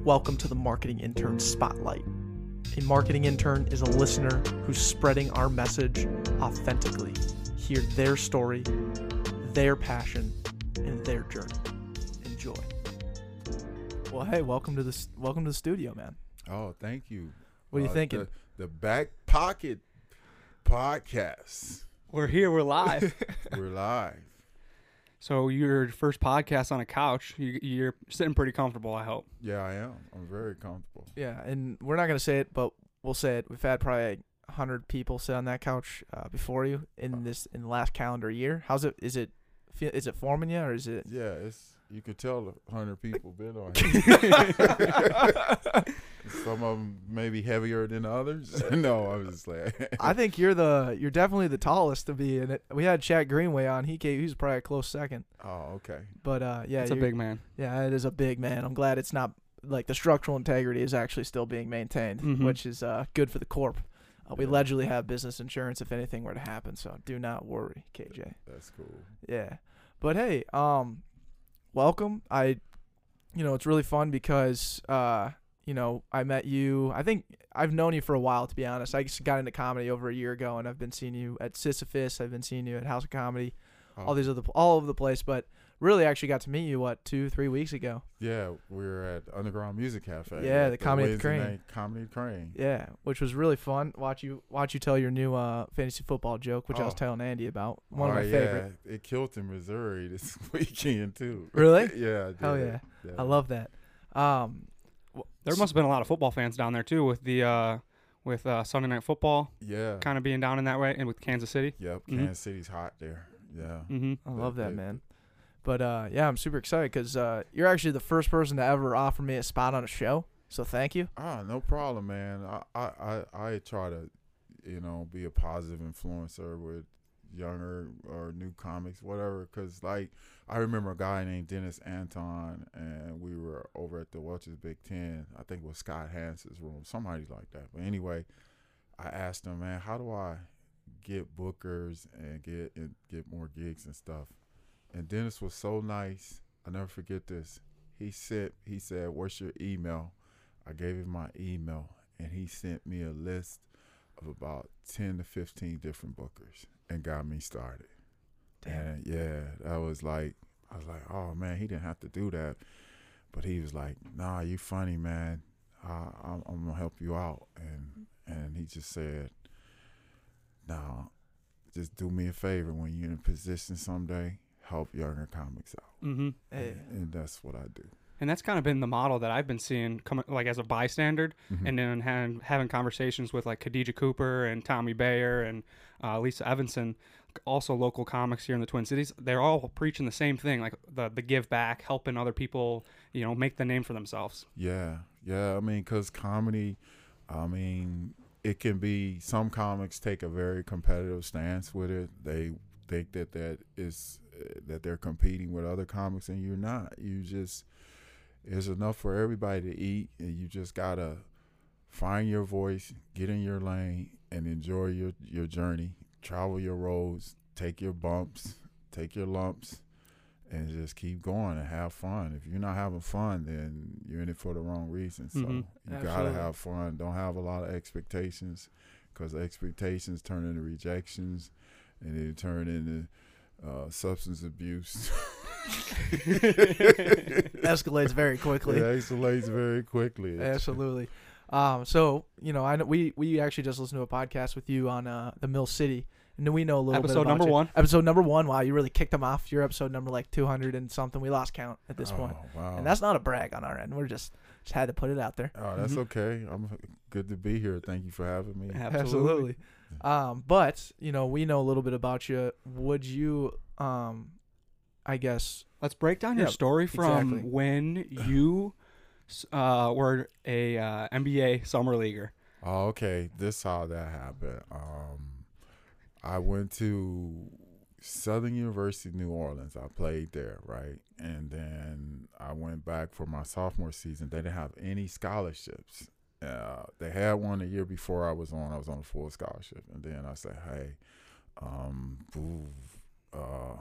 Welcome to the Marketing Intern Spotlight. A marketing intern is a listener who's spreading our message authentically. Hear their story, their passion, and their journey. Enjoy. Well, hey, welcome to the studio, man. Oh, thank you. What are you thinking? The Back Pocket Podcast. We're here. We're live. We're live. So your first podcast on a couch. You're sitting pretty comfortable, I hope. Yeah, I am. I'm very comfortable. Yeah, and we're not going to say it, but we'll say it. We've had probably 100 people sit on that couch before you in the last calendar year. How's it? Is it forming you, or is it? Yeah, you could tell 100 people been on here. Some of them maybe heavier than others. No, I was just like. I think you're definitely the tallest to be in it. We had Chad Greenway on. He was probably a close second. Oh, okay. But yeah, it's a big man. Yeah, it is a big man. I'm glad it's not like the structural integrity is actually still being maintained, which is good for the corp. We allegedly have business insurance if anything were to happen, so do not worry, KJ. That's cool. Yeah, but hey, welcome. It's really fun because I met you. I think I've known you for a while, to be honest. I just got into comedy over a year ago, and I've been seeing you at Sisyphus. I've been seeing you at House of Comedy, all over the place. But really, actually got to meet you 2-3 weeks ago. Yeah, we were at Underground Music Cafe. Yeah, the Comedy at the Crane. Comedy at the Crane. Yeah, which was really fun. Watch you tell your new fantasy football joke, which I was telling Andy about. One of my favorite. It killed in Missouri this weekend too. Really? Yeah. It did. Hell yeah. I love that. There must have been a lot of football fans down there too, with the Sunday Night Football. Yeah. Kind of being down in that way, and with Kansas City. Yep. Kansas City's hot there. Yeah. I love that, man. But yeah, I'm super excited because you're actually the first person to ever offer me a spot on a show. So thank you. No problem, man. I try to, be a positive influencer with younger or new comics, whatever. Because I remember a guy named Dennis Anton, and we were over at the Welch's Big Ten. I think it was Scott Hans's room, somebody like that. But anyway, I asked him, man, how do I get bookers and get more gigs and stuff? And Dennis was so nice. I'll never forget this. He said, what's your email? I gave him my email, and he sent me a list of about 10 to 15 different bookers and got me started. Damn. And yeah, I was like, oh man, he didn't have to do that. But he was like, nah, you funny, man. I'm gonna help you out. And he just said, nah, just do me a favor when you're in a position someday, help younger comics out. And that's what I do. And that's kind of been the model that I've been seeing coming, like as a bystander, and then having conversations with like Khadijah Cooper and Tommy Bayer and Lisa Evanson, also local comics here in the Twin Cities. They're all preaching the same thing, like the give back, helping other people, make the name for themselves. Yeah. I mean, because comedy, it can be, some comics take a very competitive stance with it. They think that they're competing with other comics, and you're not. There's enough for everybody to eat, and you just gotta find your voice, get in your lane, and enjoy your journey. Travel your roads, take your bumps, take your lumps, and just keep going and have fun. If you're not having fun, then you're in it for the wrong reason. So you gotta have fun. Don't have a lot of expectations, because expectations turn into rejections, and they turn into substance abuse. Escalates very quickly. It escalates very quickly. Absolutely. So I know we actually just listened to a podcast with you on the Mill City, and we know a little episode bit about number you. 1. Episode number 1. Wow, you really kicked them off. You're episode number 200 and something. We lost count at this point. Wow. And that's not a brag on our end. We're just had to put it out there. Oh, that's okay. I'm good to be here. Thank you for having me. Absolutely. But we know a little bit about you. Would you I guess let's break down your story from when you were a NBA summer leaguer. Oh, okay. This is how that happened. I went to Southern University, New Orleans. I played there, right? And then I went back for my sophomore season. They didn't have any scholarships. They had one the year before I was on a full scholarship. And then I said, hey,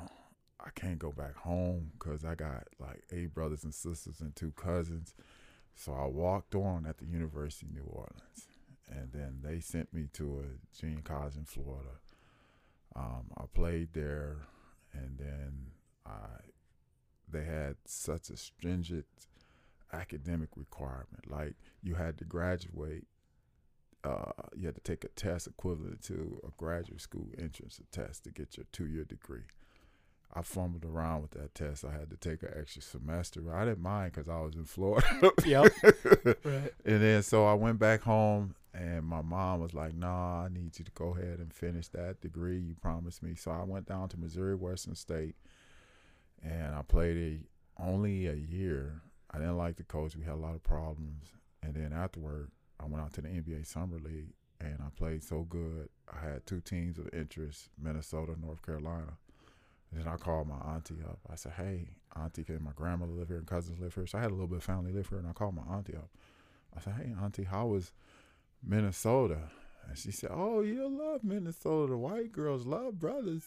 I can't go back home because I got like 8 brothers and sisters and 2 cousins. So I walked on at the University of New Orleans, and then they sent me to a junior college in Florida. I played there, and then they had such a stringent academic requirement. Like, you had to graduate. You had to take a test equivalent to a graduate school entrance test to get your 2-year degree. I fumbled around with that test. I had to take an extra semester. I didn't mind because I was in Florida. Yep. Right. And then so I went back home, and my mom was like, "Nah, I need you to go ahead and finish that degree you promised me." So I went down to Missouri Western State, and I played only a year. I didn't like the coach. We had a lot of problems. And then afterward, I went out to the NBA Summer League, and I played so good. I had 2 teams of interest, Minnesota, North Carolina. And then I called my auntie up. I said, "Hey, auntie, because my grandmother live here and cousins live here." So I had a little bit of family live here, and I called my auntie up. I said, "Hey, auntie, how was Minnesota?" And she said, "Oh, you'll love Minnesota. White girls love brothers."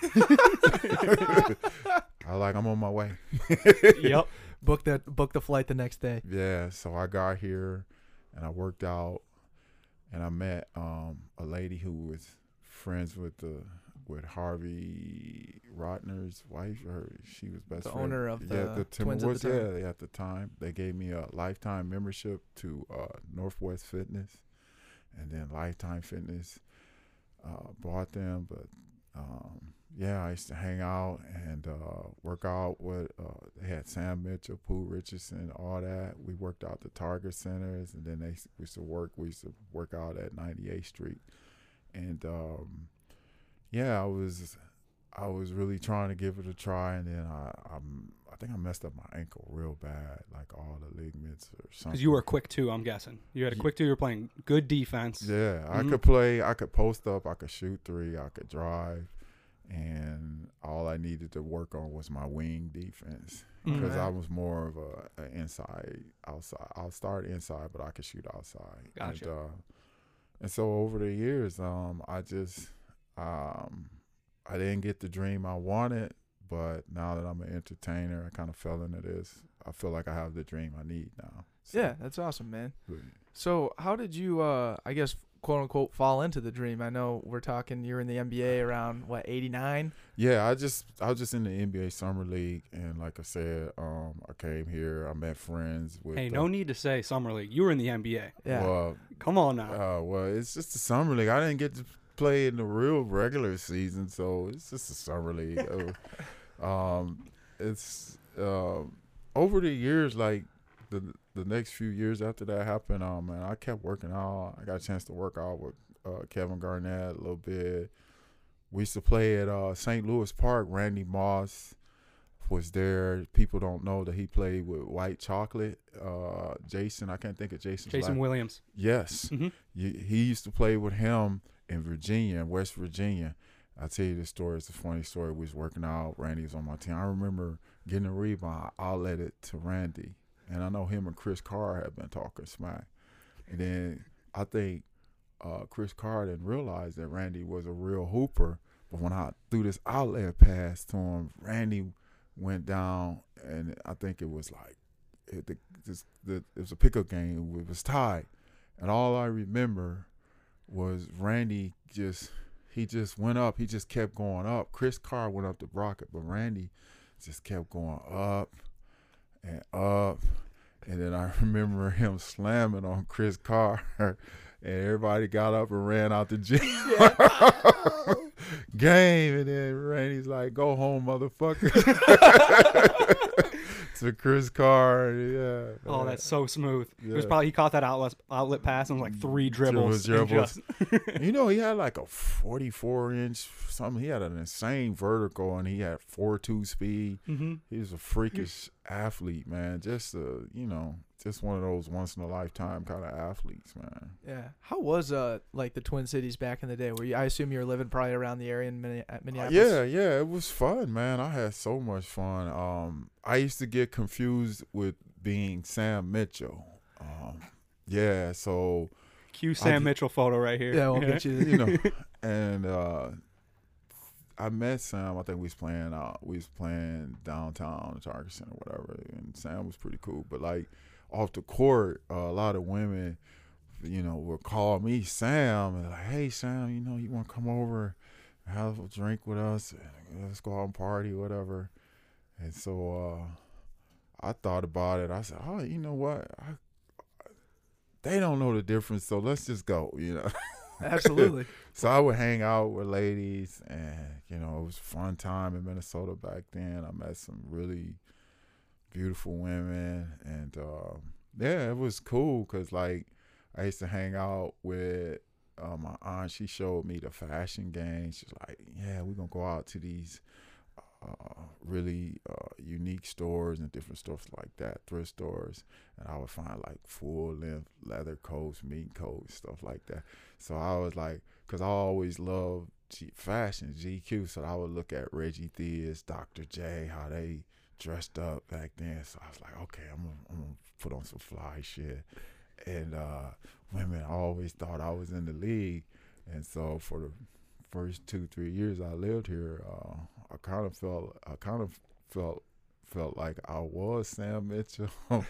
I was like, "I'm on my way." Yep. Book the flight the next day. Yeah, so I got here, and I worked out, and I met a lady who was friends with Harvey Rotner's wife. She was best The friend. owner of the Twins Timberwolves. at the time. Yeah, at the time they gave me a lifetime membership to Northwest Fitness, and then Lifetime Fitness bought them. But yeah, I used to hang out and work out with. They had Sam Mitchell, Pooh Richardson, all that. We worked out the Target centers, and then we used to work out at 98th Street, and yeah, I was really trying to give it a try, and then I think I messed up my ankle real bad, like all the ligaments or something. Because you were a quick 2, I'm guessing. You had a quick 2. You were playing good defense. Yeah, I Mhm. could play. I could post up. I could shoot 3. I could drive, and all I needed to work on was my wing defense because I was more of a inside, outside. I'll start inside, but I could shoot outside. Gotcha. And so over the years, I didn't get the dream I wanted, but now that I'm an entertainer, I kind of fell into this. I feel like I have the dream I need now. So, Yeah, that's awesome, man. but- So how did you, I guess, quote unquote, fall into the dream? I know we're talking. You're in the NBA around what, 89? Yeah, I was just in the NBA Summer League, and like I said, I came here. I met friends with. Hey, no need to say Summer League. You were in the NBA. Yeah. Well, Come on now. well, it's just the Summer League. I didn't get to play in the real regular season, so it's just a Summer League. It's over the years, like the next few years after that happened, man, I kept working out. I got a chance to work out with Kevin Garnett a little bit. We used to play at St. Louis Park. Randy Moss was there. People don't know that he played with White Chocolate. Jason, I can't think of Jason's Jason last- Williams. Yes. hmm He used to play with him in Virginia, in West Virginia. I'll tell you this story. It's a funny story. We was working out. Randy was on my team. I remember getting a rebound. I outlet it to Randy. And I know him and Chris Carr had been talking smack. And then I think Chris Carr didn't realize that Randy was a real hooper. But when I threw this outlet pass to him, Randy went down. And I think it was like, it was a pickup game. It was tied. And all I remember was Randy just went up. He just kept going up. Chris Carr went up to block it, but Randy just kept going up and up. And then I remember him slamming on Chris Carr, and everybody got up and ran out the gym. Game. And then Randy's like, "Go home, motherfucker." To Chris Carr, yeah. Oh, that's so smooth. It was Yeah. probably he caught that outlet pass and was like 3 dribbles. and Dribbles. just- You know, he had like a 44-inch something. He had an insane vertical, and he had 4.2 speed. Mhm. He was a freakish athlete, man. Just just one of those once in a lifetime kind of athletes, man. Yeah. How was like the Twin Cities back in the day? Were you? I assume you were living probably around the area in Minneapolis. Yeah, it was fun, man. I had so much fun. I used to get confused with being Sam Mitchell. Yeah, so Cue Sam did- Mitchell photo right here. Yeah, we'll get you. and I met Sam. I think we was playing downtown, the Target Center, whatever. And Sam was pretty cool. But like off the court, a lot of women, would call me Sam and like, hey Sam, you want to come over, and have a drink with us, and let's go out and party, whatever. And so I thought about it. I said, oh, you know what? They don't know the difference, so let's just go, Absolutely. So I would hang out with ladies, and, it was a fun time in Minnesota back then. I met some really beautiful women, and, yeah, it was cool because, like, I used to hang out with my aunt. She showed me the fashion game. She's like, yeah, we're going to go out to these really unique stores and different stuff like that, thrift stores, and I would find like full length leather coats, mink coats, stuff like that. So I was like, because I always loved fashion, GQ, so I would look at Reggie Theus, Dr. J, how they dressed up back then. So I was like, okay, I'm gonna put on some fly shit. And women always thought I was in the league, and so for the first 2-3 years I lived here, I kind of felt like I was Sam Mitchell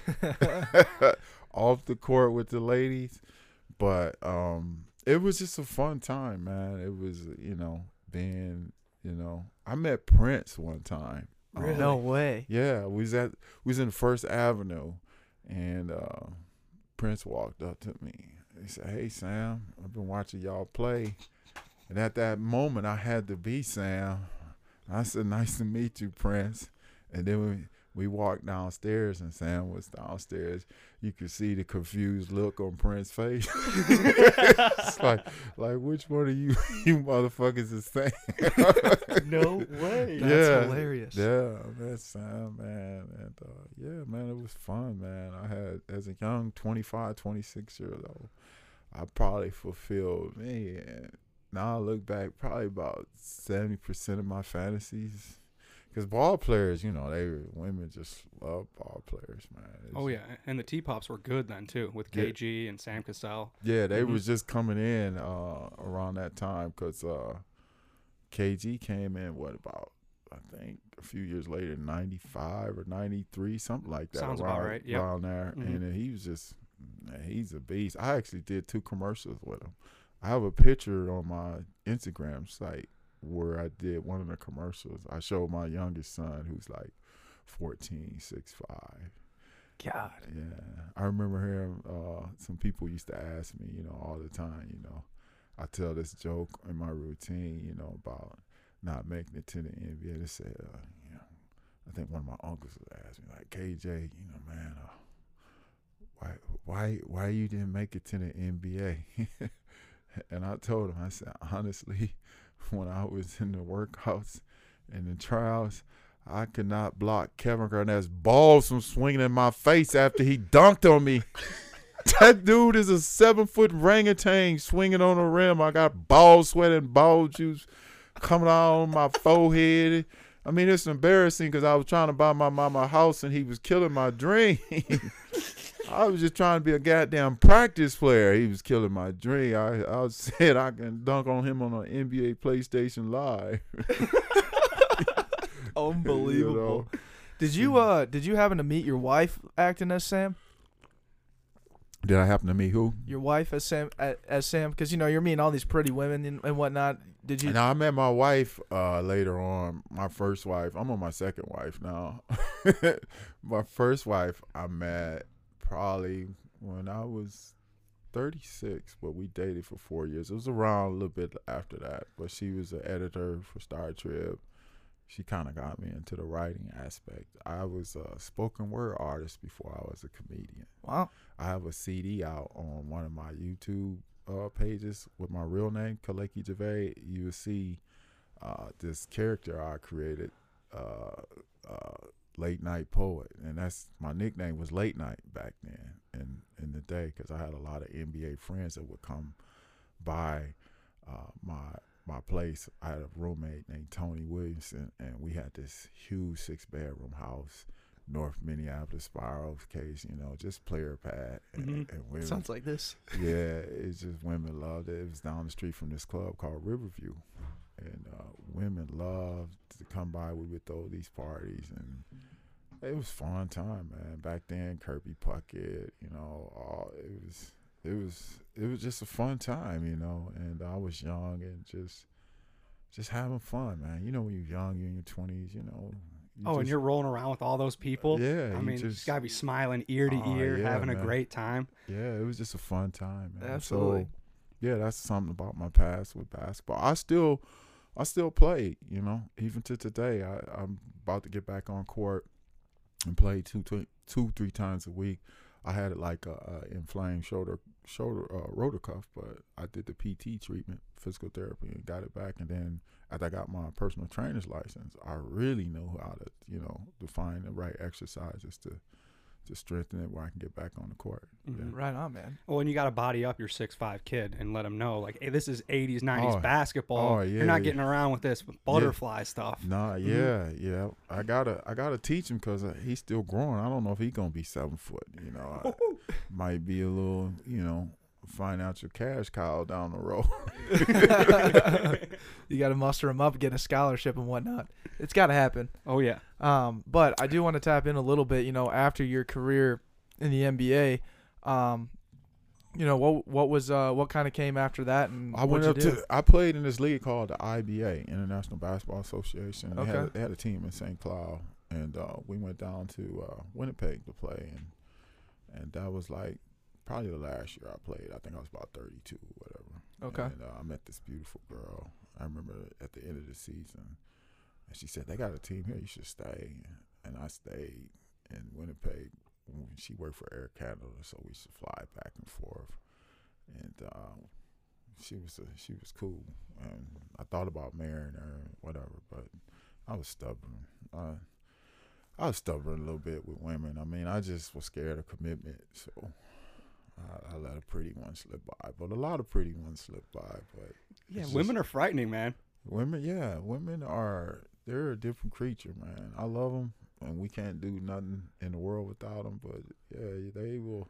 off the court with the ladies, but it was just a fun time, man. It was, being, I met Prince one time. Really? No way. Yeah, we was in First Avenue, and Prince walked up to me. He said, "Hey Sam, I've been watching y'all play." And at that moment, I had to be Sam. I said, "Nice to meet you, Prince." And then we walked downstairs, and Sam was downstairs. You could see the confused look on Prince's face. It's like which one of you motherfuckers is Sam? No way. That's hilarious. Yeah, that's Sam, man. And yeah, man, it was fun, man. I had, as a young 25, 26-year-old, I probably fulfilled me. And now I look back, probably about 70% of my fantasies. Because ball players, women just love ball players, man. Oh, yeah. And the T-Pops were good then, too, with KG and Sam Cassell. Yeah, they was just coming in around that time because KG came in, I think a few years later, 95 or 93, something like that. Sounds about right, yeah. Around there. Mm-hmm. And he was just, man, he's a beast. I actually did 2 commercials with him. I have a picture on my Instagram site where I did one of the commercials. I showed my youngest son, who's like 14, 6'5". God. Yeah. I remember him, some people used to ask me, all the time, I tell this joke in my routine, about not making it to the NBA. They said, I think one of my uncles would ask me, like, KJ, man, why you didn't make it to the NBA? And I told him, I said, honestly, when I was in the workouts and the trials, I could not block Kevin Garnett's balls from swinging in my face after he dunked on me. That dude is a 7-foot orangutan swinging on the rim. I got ball sweat and ball juice coming out on my forehead. I mean, it's embarrassing because I was trying to buy my mama a house and he was killing my dream. I was just trying to be a goddamn practice player. He was killing my dream. I said I can dunk on him on an NBA PlayStation Live. Unbelievable. Did you happen to meet your wife acting as Sam? Did I happen to meet who? Your wife as Sam? Because you're meeting all these pretty women and whatnot. Did you? No, I met my wife later on. My first wife. I'm on my second wife now. My first wife I met probably when I was 36, but we dated for 4 years. It was around a little bit after that, but she was an editor for Star Trib. She kind of got me into the writing aspect. I was a spoken word artist before I was a comedian. Wow. I have a CD out on one of my YouTube pages with my real name, Kaleki Gervais. You will see this character I created, Late Night Poet, and that's my nickname was Late Night back then in the day because I had a lot of NBA friends that would come by my place. I had a roommate named Tony Williamson, and we had this huge 6-bedroom house, North Minneapolis Spiral case, just player pad. And women, sounds like this. Yeah, it's just women loved it. It was down the street from this club called Riverview. And women loved to come by. We would throw these parties, and It was fun time, man. Back then, Kirby Puckett, you know, it was just a fun time, you know. And I was young and just having fun, man. You know, when you're young, you're in your 20s, you know. And you're rolling around with all those people. Yeah, I mean, you just gotta be smiling ear to ear, yeah, having man. a great time. Yeah, it was just a fun time, man. Absolutely. So, yeah, that's something about my past with basketball. I still play, you know, even to today. I'm about to get back on court and play 3 times a week. I had like a inflamed shoulder rotor cuff, but I did the PT treatment, physical therapy, and got it back. And then after I got my personal trainer's license, I really know how to, you know, define the right exercises to strengthen it where I can get back on the court. Mm-hmm. Yeah. Right on, man. Well, and you got to body up your 6'5" kid and let him know, like, hey, this is 80s, 90s basketball. Oh, yeah, You're not yeah. getting around with this butterfly stuff. Nah, yeah. I gotta teach him because he's still growing. I don't know if he's gonna be 7 foot. You know, might be a little, you know, financial cash cow down the road. You got to muster him up, get a scholarship and whatnot. It's got to happen. Oh, yeah. But I do want to tap in a little bit, you know, after your career in the NBA, you know, what kind of came after that, and I played in this league called the IBA, International Basketball Association. Okay. They had a team in St. Cloud, and we went down to Winnipeg to play, and that was like probably the last year I played. I think I was about 32 or whatever. Okay. And I met this beautiful girl. I remember at the end of the season, and she said, "They got a team here. You should stay." And I stayed in Winnipeg. She worked for Air Canada, so we used to fly back and forth. And she was cool. And I thought about marrying her and whatever, but I was stubborn. I was stubborn a little bit with women. I mean, I just was scared of commitment, so I let a pretty one slip by. But a lot of pretty ones slip by. But yeah, women are frightening, man. Women they're a different creature, man. I love them. And we can't do nothing in the world without them, but yeah, they will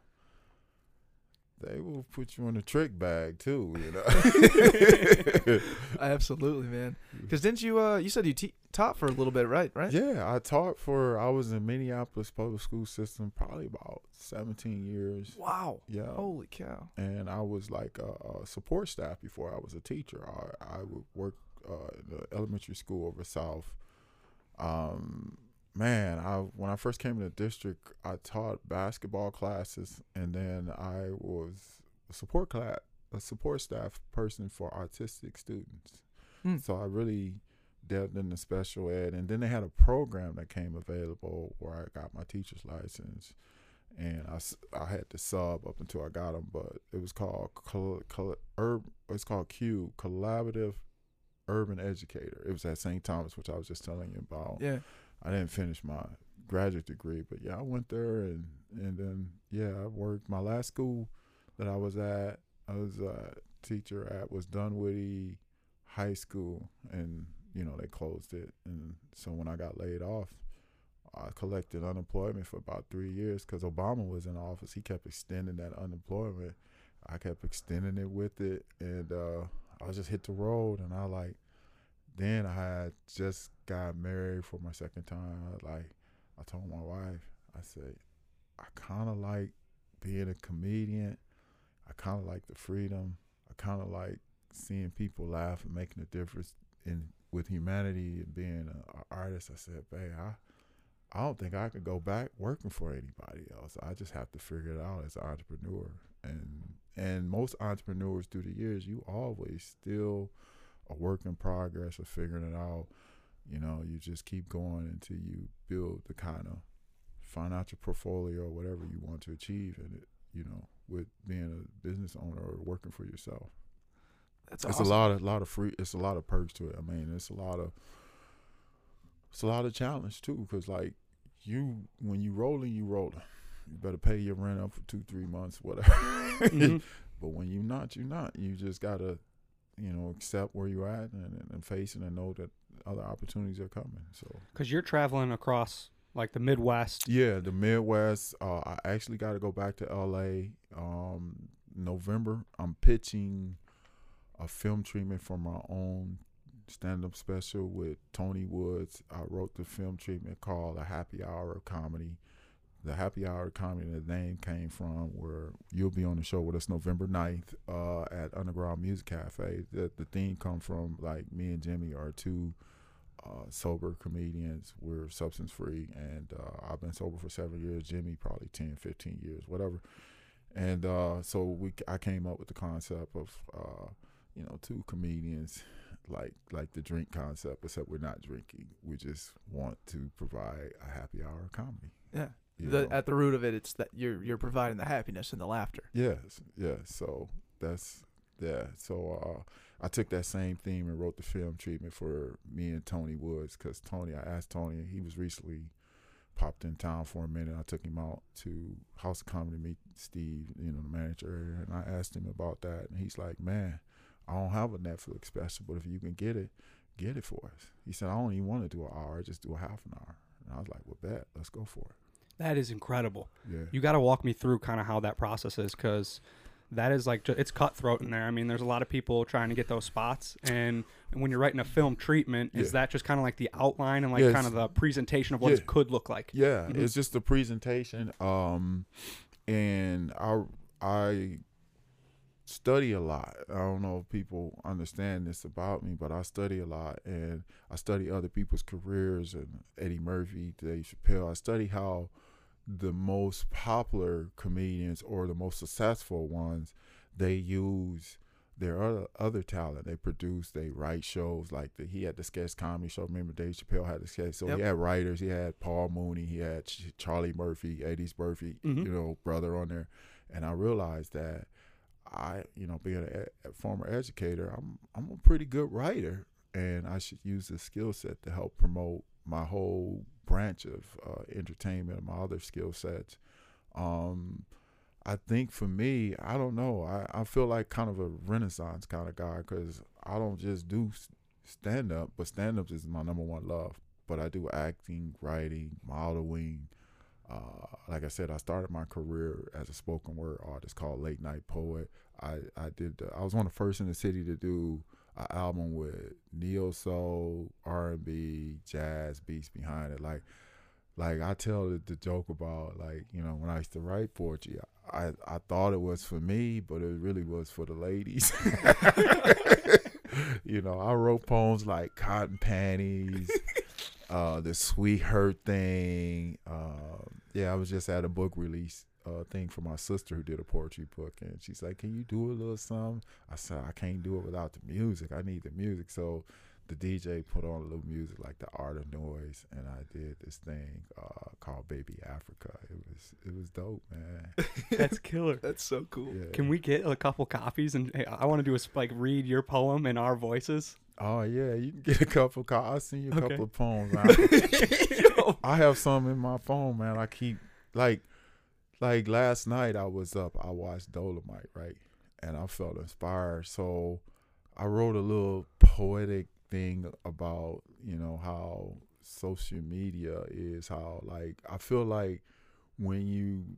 put you in a trick bag too, you know. Absolutely, man. Because didn't you said you taught for a little bit, right? Yeah, I was in Minneapolis public school system probably about 17 years. Wow. Yeah. Holy cow. And I was like a support staff before I was a teacher. I would work in the elementary school over south. Man, when I first came to the district, I taught basketball classes, and then I was a support staff person for autistic students. So I really delved into special ed, and then they had a program that came available where I got my teacher's license, and I had to sub up until I got them, but it was called it's called CUBE, Collaborative Urban Educator. It was at St. Thomas, which I was just telling you about. Yeah. I didn't finish my graduate degree, but yeah, I went there and then I worked. My last school that I was at, I was a teacher at, was Dunwoody High School, and you know they closed it. And so when I got laid off, I collected unemployment for about 3 years because Obama was in office. He kept extending that unemployment. I kept extending it with it, and I just hit the road, and then I had just got married for my second time. I told my wife, I said, I kind of like being a comedian. I kind of like the freedom. I kind of like seeing people laugh and making a difference with humanity and being an artist. I said, babe, I don't think I could go back working for anybody else. I just have to figure it out as an entrepreneur. And most entrepreneurs through the years, you always still a work in progress of figuring it out. You know, you just keep going until you build the kind of financial portfolio or whatever you want to achieve in it, you know, with being a business owner or working for yourself. That's It's awesome. a lot of perks to it. I mean, it's a lot of challenge too, because like when you rolling, you better pay your rent up for 2-3 months, whatever. Mm-hmm. But when you're not. You just gotta, you know, accept where you're at and face it and know that other opportunities are coming. So Because you're traveling across like the Midwest. yeah, the Midwest. I actually got to go back to LA. November. I'm pitching a film treatment for my own stand-up special with Tony Woods. I wrote the film treatment called A Happy Hour of Comedy. The Happy Hour of Comedy, the name came from where you'll be on the show with us November 9th at Underground Music Cafe. The theme comes from, like, me and Jimmy are two sober comedians. We're substance free, and I've been sober for 7 years. Jimmy probably 10, 15 years, whatever. And so I came up with the concept of two comedians, like the drink concept, except we're not drinking. We just want to provide a happy hour of comedy. Yeah. At the root of it, it's that you're providing the happiness and the laughter. Yes. So So I took that same theme and wrote the film treatment for me and Tony Woods, because I asked Tony, he was recently popped in town for a minute. I took him out to House of Comedy to meet Steve, the manager, and I asked him about that, and he's like, man, I don't have a Netflix special, but if you can get it for us. He said, I don't even want to do an hour, I just do a half an hour. And I was like, well, bet, let's go for it. That is incredible. Yeah. You got to walk me through kind of how that process is, because that is like, it's cutthroat in there. I mean, there's a lot of people trying to get those spots. And when you're writing a film treatment, is that just kind of like the outline and like kind of the presentation of what it could look like? Yeah, it's just the presentation. And I study a lot. I don't know if people understand this about me, but I study a lot, and I study other people's careers, and Eddie Murphy, Dave Chappelle. I study how the most popular comedians, or the most successful ones, they use their other talent. They produce, they write shows. Like he had the sketch comedy show. Remember, Dave Chappelle had the sketch. So he had writers. He had Paul Mooney. He had Charlie Murphy, Eddie Murphy, brother on there. And I realized that being a former educator, I'm a pretty good writer, and I should use this skill set to help promote my whole branch of entertainment and my other skill sets. I think for me, I don't know, I feel like kind of a Renaissance kind of guy, because I don't just do stand-up, but stand-up is my number one love. But I do acting, writing, modeling. Like I said, I started my career as a spoken word artist called Late Night Poet. I was one of the first in the city to do an album with neo-soul, R&B, jazz beats behind it. Like I tell the joke about, like, when I used to write poetry, I thought it was for me, but it really was for the ladies. I wrote poems like Cotton Panties, The Sweet Hurt Thing. I was just at a book release thing for my sister who did a poetry book, and she's like, can you do a little something? I said, I can't do it without the music. I need the music. So the DJ put on a little music, like The Art of Noise, and I did this thing called Baby Africa. It was dope, man. That's killer. That's so cool. Yeah. Can we get a couple copies? And I want to do read your poem in our voices. Oh yeah, you can get a couple. I'll send you a couple of poems. I have some in my phone, man. I keep like last night I was up. I watched Dolomite, right, and I felt inspired. So I wrote a little poetic thing about how social media is. How I feel like when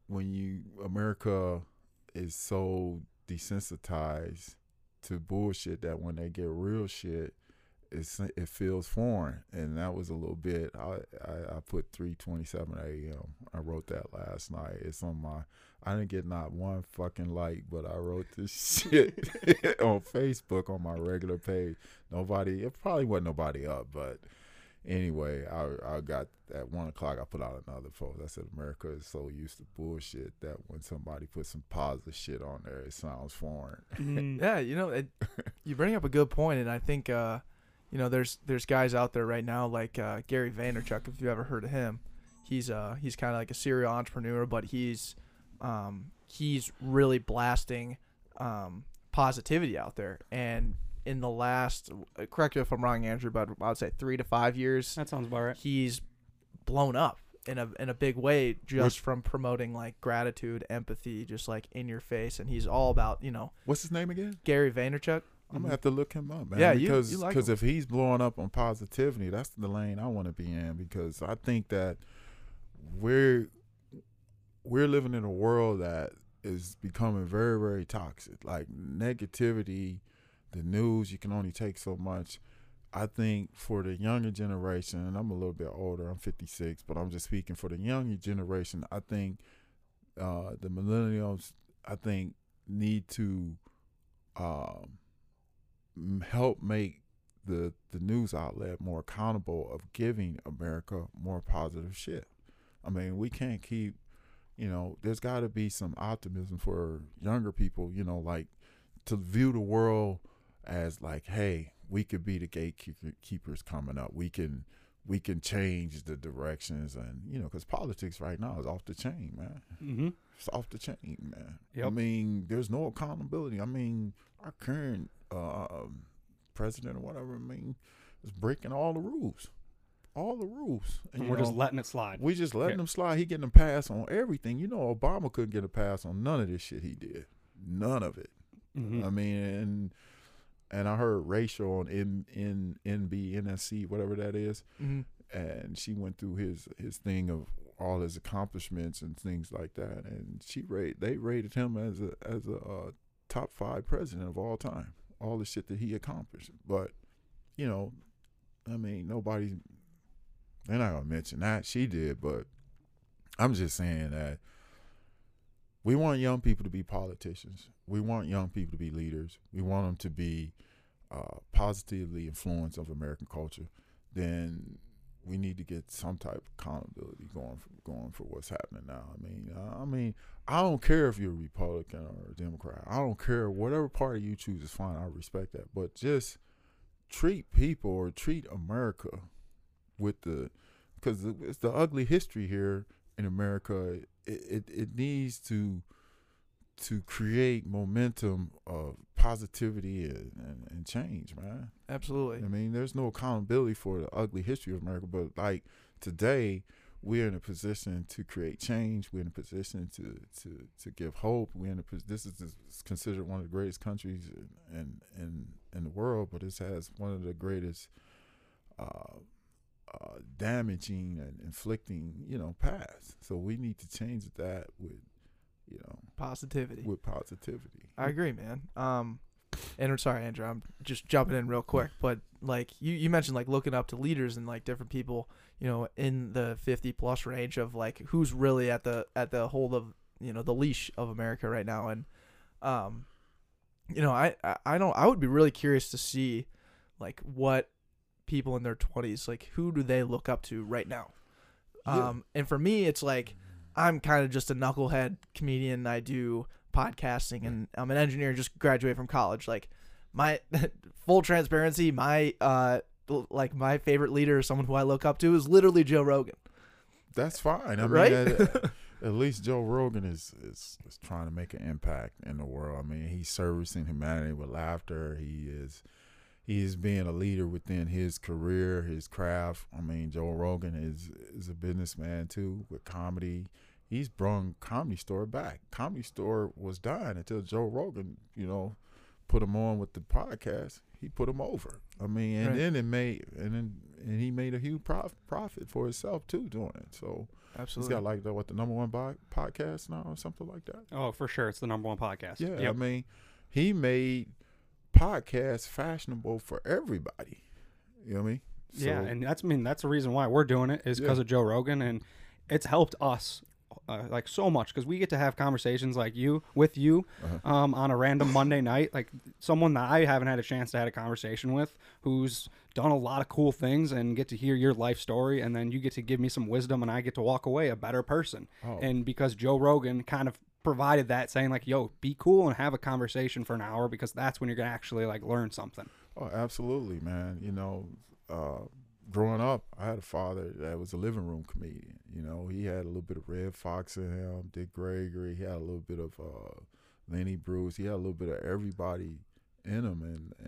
America is so desensitized to bullshit that when they get real shit, it feels foreign. And that was a little bit. I put 3:27 a.m. I wrote that last night. It's on I didn't get not one fucking like, but I wrote this shit on Facebook on my regular page. It probably wasn't nobody up, but anyway, I got at 1 o'clock. I put out another post. I said, America is so used to bullshit that when somebody puts some positive shit on there, it sounds foreign. Yeah, you bring up a good point, and I think there's guys out there right now like Gary Vaynerchuk, if you ever heard of him. He's kind of like a serial entrepreneur, but he's really blasting positivity out there. And in the last, correct me if I'm wrong, Andrew, but I would say 3 to 5 years, that sounds about right, he's blown up in a big way just from promoting like gratitude, empathy, just like in your face. And he's all about, What's his name again? Gary Vaynerchuk. I'm gonna have to look him up, man. Yeah, because you like him. if he's blowing up on positivity, that's the lane I want to be in, because I think that we're living in a world that is becoming very, very toxic. Like negativity, the news, you can only take so much. I think for the younger generation, and I'm a little bit older, I'm 56, but I'm just speaking for the younger generation. I think the millennials, I think, need to help make the news outlet more accountable of giving America more positive shit. I mean, we can't keep, there's got to be some optimism for younger people, like to view the world as like, hey, we could be the gatekeepers coming up. We can change the directions, and because politics right now is off the chain, man. Mm-hmm. It's off the chain, man. Yep. I mean, there's no accountability. I mean, our current president or whatever, is breaking all the rules. And we're just letting it slide. We just letting him slide. He getting a pass on everything. Obama couldn't get a pass on none of this shit he did. None of it. Mm-hmm. I mean, and I heard Rachel on NSC, whatever that is, Mm-hmm. and she went through his thing of all his accomplishments and things like that, and they rated him as a top 5 president of all time. All the shit that he accomplished, but I mean, they're not gonna mention that she did, but I'm just saying that we want young people to be politicians. We want young people to be leaders. We want them to be positively influenced of American culture. Then we need to get some type of accountability going for what's happening now. I mean, I don't care if you're a Republican or a Democrat. I don't care. Whatever party you choose is fine. I respect that. But just treat people or treat America because it's the ugly history here in America. It needs to create momentum of positivity and change, man. Absolutely. I mean, there's no accountability for the ugly history of America, but like today, we're in a position to create change. We're in a position to give hope. This is considered one of the greatest countries in the world, but this has one of the greatest damaging and inflicting, past. So we need to change that with, positivity. With positivity. I agree, man. And I'm sorry, Andrew, I'm just jumping in real quick, but like you mentioned, like looking up to leaders and like different people, in the 50 plus range of like who's really at the hold of, the leash of America right now. And, I would be really curious to see like what people in their 20s, like who do they look up to right now? Yeah. And for me, it's like, I'm kind of just a knucklehead comedian. I do podcasting and I'm an engineer, just graduated from college. Like my full transparency, my my favorite leader, someone who I look up to, is literally Joe Rogan. That's fine. I right? mean, at least Joe Rogan is trying to make an impact in the world. I mean, he's servicing humanity with laughter. He is being a leader within his career, his craft. I mean, Joe Rogan is a businessman too with comedy. He's brought Comedy Store back. Comedy Store was dying until Joe Rogan, put him on with the podcast. He put him over. I mean, and right. then he made a huge profit for himself too doing it. So absolutely, he's got like the number one podcast now or something like that. Oh, for sure, it's the number one podcast. Yeah, yep. I mean, he made podcasts fashionable for everybody. You know what I mean? Yeah, and that's the reason why we're doing it is because of Joe Rogan, and it's helped us like so much because we get to have conversations like with you on a random Monday night, like someone that I haven't had a chance to have a conversation with who's done a lot of cool things, and get to hear your life story, and then you get to give me some wisdom, and I get to walk away a better person. And because Joe Rogan kind of provided that, saying like, yo, be cool and have a conversation for an hour, because that's when you're gonna actually like learn something. Oh, absolutely, man. Growing up, I had a father that was a living room comedian. He had a little bit of Red Fox in him, Dick Gregory. He had a little bit of Lenny Bruce. He had a little bit of everybody in him,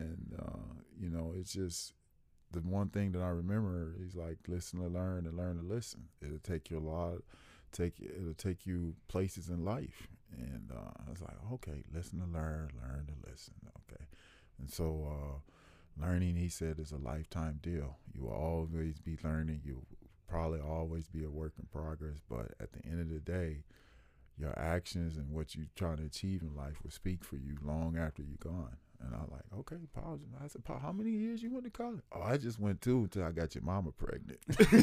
and it's just the one thing that I remember. He's like, listen to learn and learn to listen. It'll take you it'll take you places in life. And I was like, okay, listen to learn to listen. Okay. And so learning, he said, is a lifetime deal. You will always be learning. You will probably always be a work in progress. But at the end of the day, your actions and what you're trying to achieve in life will speak for you long after you're gone. And I'm like, okay, pause. I said, "Pa, how many years you went to college?" "Oh, I just went 2 until I got your mama pregnant."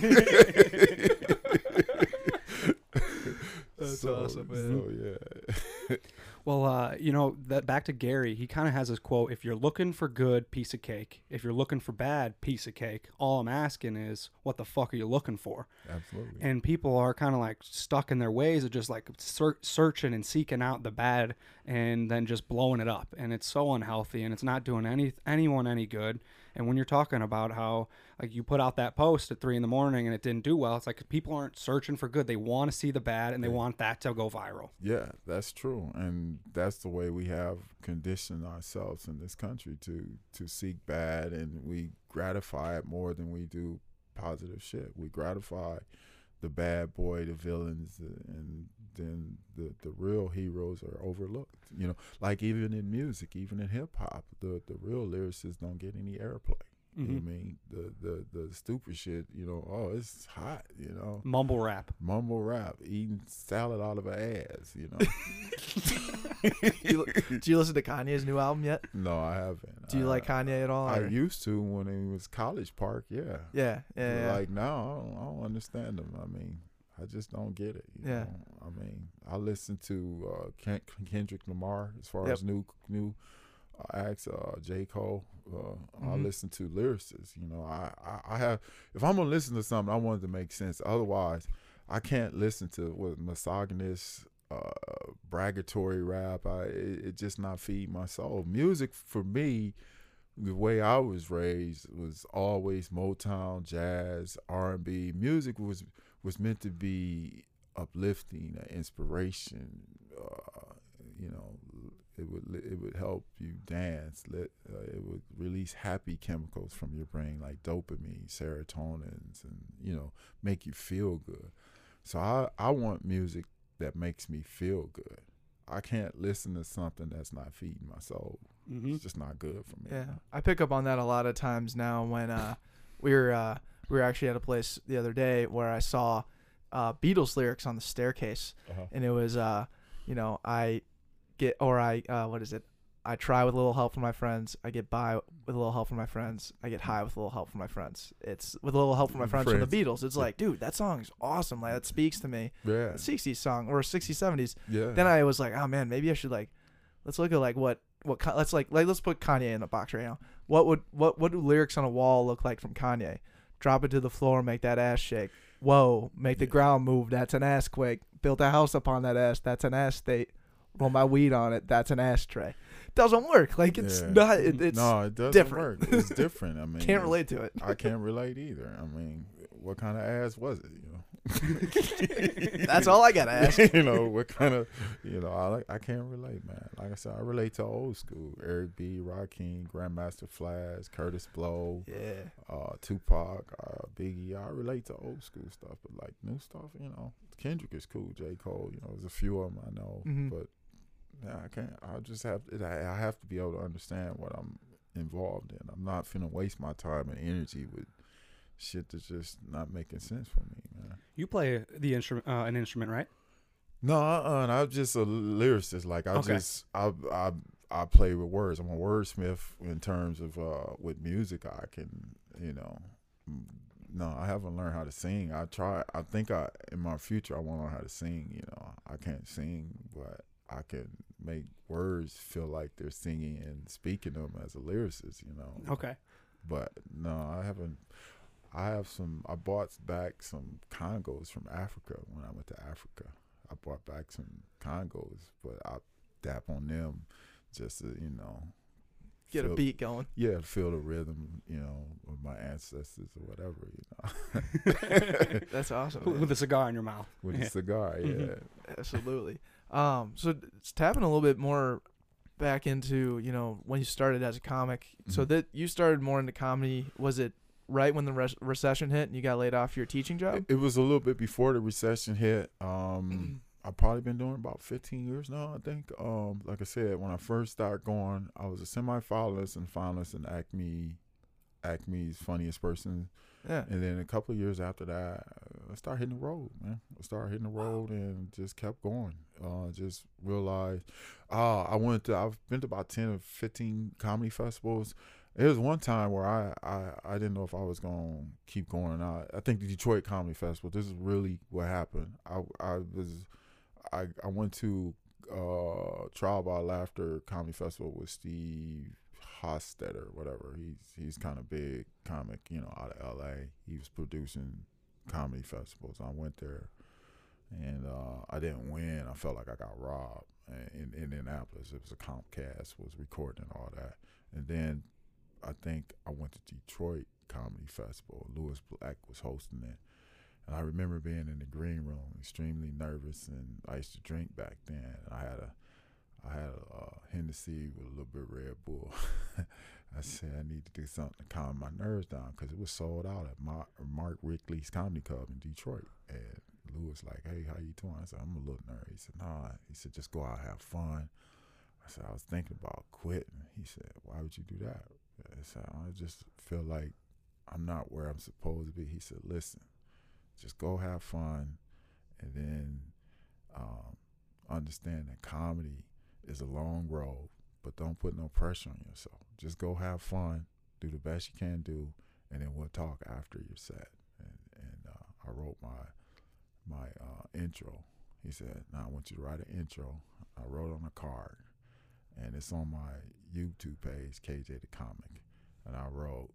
That's awesome, man. So yeah. Well, you know, that back to Gary, he kind of has this quote: "If you're looking for good, piece of cake. If you're looking for bad, piece of cake. All I'm asking is, what the fuck are you looking for?" Absolutely. And people are kind of like stuck in their ways of just like searching and seeking out the bad and then just blowing it up. And it's so unhealthy and it's not doing anyone any good. And when you're talking about how like you put out that post at 3 a.m. and it didn't do well, it's like people aren't searching for good. They want to see the bad and they want that to go viral. Yeah, that's true, and that's the way we have conditioned ourselves in this country to seek bad, and we gratify it more than we do positive shit. We gratify the bad boy, the villains, and then the real heroes are overlooked. You know, like even in music, even in hip hop, the real lyricists don't get any airplay. You know what I mean? The stupid shit, you know, oh, it's hot, you know. Mumble rap, Eating salad out of her ass, you know. Do you listen to Kanye's new album yet? No, I haven't. Do you like Kanye at all? I or- used to when it was College Park, yeah. Yeah, yeah. Like now, I don't understand them. I mean, I just don't get it. You Yeah. know? I mean, I listen to Kendrick Lamar as far Yep. as new acts, J. Cole. I listen to lyricists. You know, I have, if I'm gonna listen to something, I want it to make sense. Otherwise, I can't listen to what misogynist, braggatory rap. It just not feed my soul. Music for me, the way I was raised was always Motown, jazz, R&B. Music was meant to be uplifting, inspiration. You know, it would help you dance. It would release happy chemicals from your brain like dopamine, serotonins, and you know, make you feel good. So I want music that makes me feel good. I can't listen to something that's not feeding my soul. It's just not good for me. Yeah, I pick up on that a lot of times now. When we were actually at a place the other day where I saw Beatles lyrics on the staircase, and it was you know, I try with a little help from my friends. I get by with a little help from my friends. I get high with a little help from my friends. It's with a little help from my friends from the Beatles. It's like, dude, that song's awesome. Like, that speaks to me. Yeah. A 60s song or 60s, 70s. Yeah. Then I was like, oh man, maybe I should let's look at let's put Kanye in the box right now. What do lyrics on a wall look like from Kanye? Drop it to the floor, make that ass shake. Whoa, make the ground move. That's an ass quake. Built a house upon that ass. That's an ass state. Roll my weed on it. That's an ashtray. Doesn't work. Like it's not. It's no, it doesn't different. work. It's different. I mean, can't relate to it. I can't relate either. I mean, what kind of ass was it? You know, That's all I gotta ask. You know, what kind of, you know, I can't relate, man. Like I said, I relate to old school. Eric B, Rakim, Grandmaster Flash, Curtis Blow, Tupac, Biggie. I relate to old school stuff, but like new stuff, you know, Kendrick is cool. J. Cole, you know, there's a few of them I know, but. Yeah, I can't. I just have. I have to be able to understand what I'm involved in. I'm not finna waste my time and energy with shit that's just not making sense for me, man. You play the instrument, an instrument, right? No, I'm just a lyricist. Like Okay. I play with words. I'm a wordsmith in terms of with music. I can, you know. No, I haven't learned how to sing. I try. I think in my future I want to learn how to sing. You know, I can't sing, but I can make words feel like they're singing and speaking them as a lyricist, you know. Okay. But no, I haven't. I bought back some congos from Africa when I went to Africa. I brought back some congos, but I dap on them just to, you know. Get a beat going. Yeah, feel the rhythm, you know, of my ancestors or whatever, you know. That's awesome. With a cigar in your mouth. With a cigar, yeah. Absolutely. So it's tapping a little bit more back into, you know, when you started as a comic. So that you started more into comedy. Was it right when the recession hit and you got laid off your teaching job? It was a little bit before the recession hit. I've probably been doing about 15 years now, I think. Like I said, when I first started going, I was a semi-finalist and finalist in Acme's Funniest Person Yeah. And then a couple of years after that, I started hitting the road, man. I started hitting the road and just kept going. Just realized, I've been to about 10 or 15 comedy festivals. There was one time where I didn't know if I was going to keep going. I think the Detroit Comedy Festival, this is really what happened. I went to Trial by Laughter Comedy Festival with Steve Hostetter, whatever. He's kind of big comic, out of LA. He was producing comedy festivals. I went there and I didn't win. I felt like I got robbed in Indianapolis. It was a Comcast was recording and all that. And then I think I went to Detroit Comedy Festival. Lewis Black was hosting it. And I remember being in the green room, extremely nervous, and I used to drink back then. I had a Hennessy with a little bit of Red Bull. I said I need to do something to calm my nerves down because it was sold out at Mark Wickley's Comedy Club in Detroit. And Lou was like, "Hey, how you doing?" I said, "I'm a little nervous." He said, "Nah." He said, "Just go out, have fun." I said, "I was thinking about quitting." He said, "Why would you do that?" I said, "I just feel like I'm not where I'm supposed to be." He said, "Listen, just go have fun, and then understand that comedy is a long road, but don't put no pressure on yourself. Just go have fun, do the best you can do, and then we'll talk after you're set." And I wrote my intro. He said, "Now I want you to write an intro." I wrote on a card, and it's on my YouTube page, KJ the Comic. And I wrote,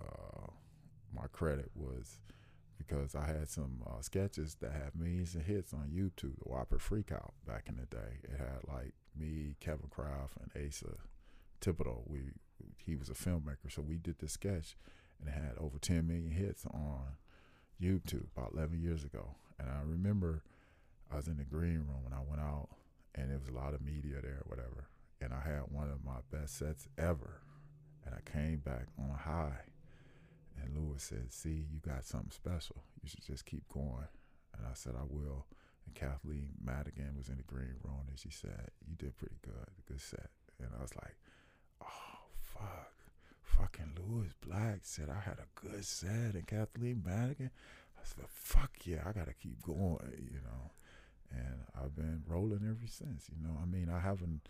my credit was because I had some sketches that had millions of hits on YouTube, the Whopper Freakout back in the day. It had like me, Kevin Kraft, and Asa Thibodeau. He was a filmmaker, so we did this sketch, and it had over 10 million hits on YouTube about 11 years ago. And I remember I was in the green room, and I went out, and there was a lot of media there, whatever. And I had one of my best sets ever, and I came back on a high. And Lewis said, "See, you got something special. You should just keep going." And I said, "I will." And Kathleen Madigan was in the green room, and she said, "You did pretty good, good set." And I was like, "Oh, fuck. Fucking Lewis Black said I had a good set." And Kathleen Madigan, I said, "Fuck yeah, I got to keep going, And I've been rolling ever since, I mean, I haven't,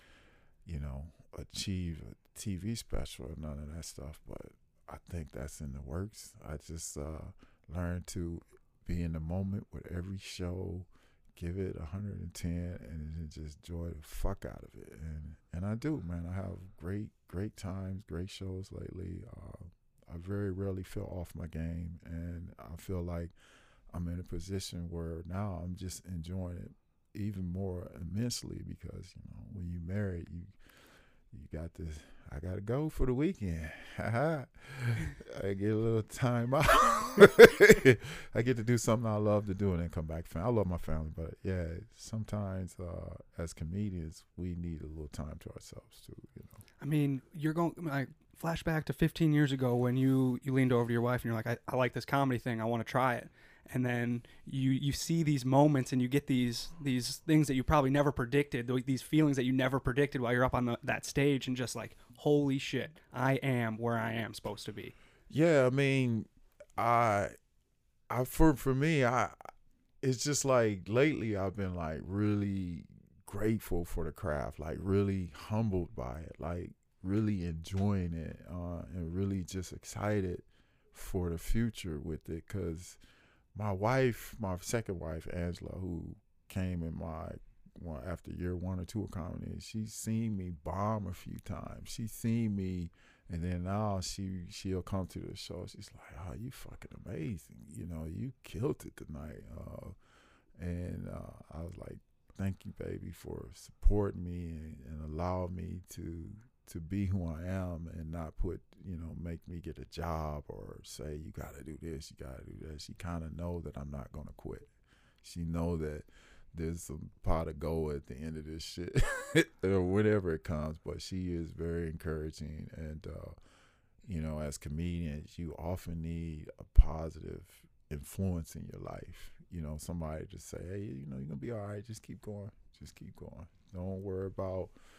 achieved a TV special or none of that stuff, but I think that's in the works. I just learned to be in the moment with every show, give it 110, and then just enjoy the fuck out of it. And I do, man. I have great times, great shows lately. I very rarely feel off my game, and I feel like I'm in a position where now I'm just enjoying it even more immensely because, when you married, you got this. I gotta go for the weekend. I get a little time out. I get to do something I love to do and then come back. I love my family, but yeah, sometimes as comedians, we need a little time to ourselves too. I mean, you're going like flashback to 15 years ago when you leaned over to your wife and you're like, I like this comedy thing. I want to try it. And then you see these moments and you get these things that you probably never predicted, these feelings that you never predicted while you're up on that stage, and just like, holy shit, I am where I am supposed to be. Yeah, I mean, for me, it's just like lately I've been like really grateful for the craft, like really humbled by it, like really enjoying it, and really just excited for the future with it, because my second wife, Angela, who came in after year 1 or 2 of comedy, she's seen me bomb a few times. She's seen me, and then now she'll come to the show. She's like, "Oh, you fucking amazing. You killed it tonight." And I was like, "Thank you, baby, for supporting me and allow me to be who I am and not make me get a job or say, you got to do this, you got to do that." She kind of know that I'm not going to quit. She know that there's some pot of gold at the end of this shit or whenever it comes, but she is very encouraging. And, as comedians, you often need a positive influence in your life. Somebody to say, "Hey, you're going to be all right. Just keep going. Just keep going. Don't worry about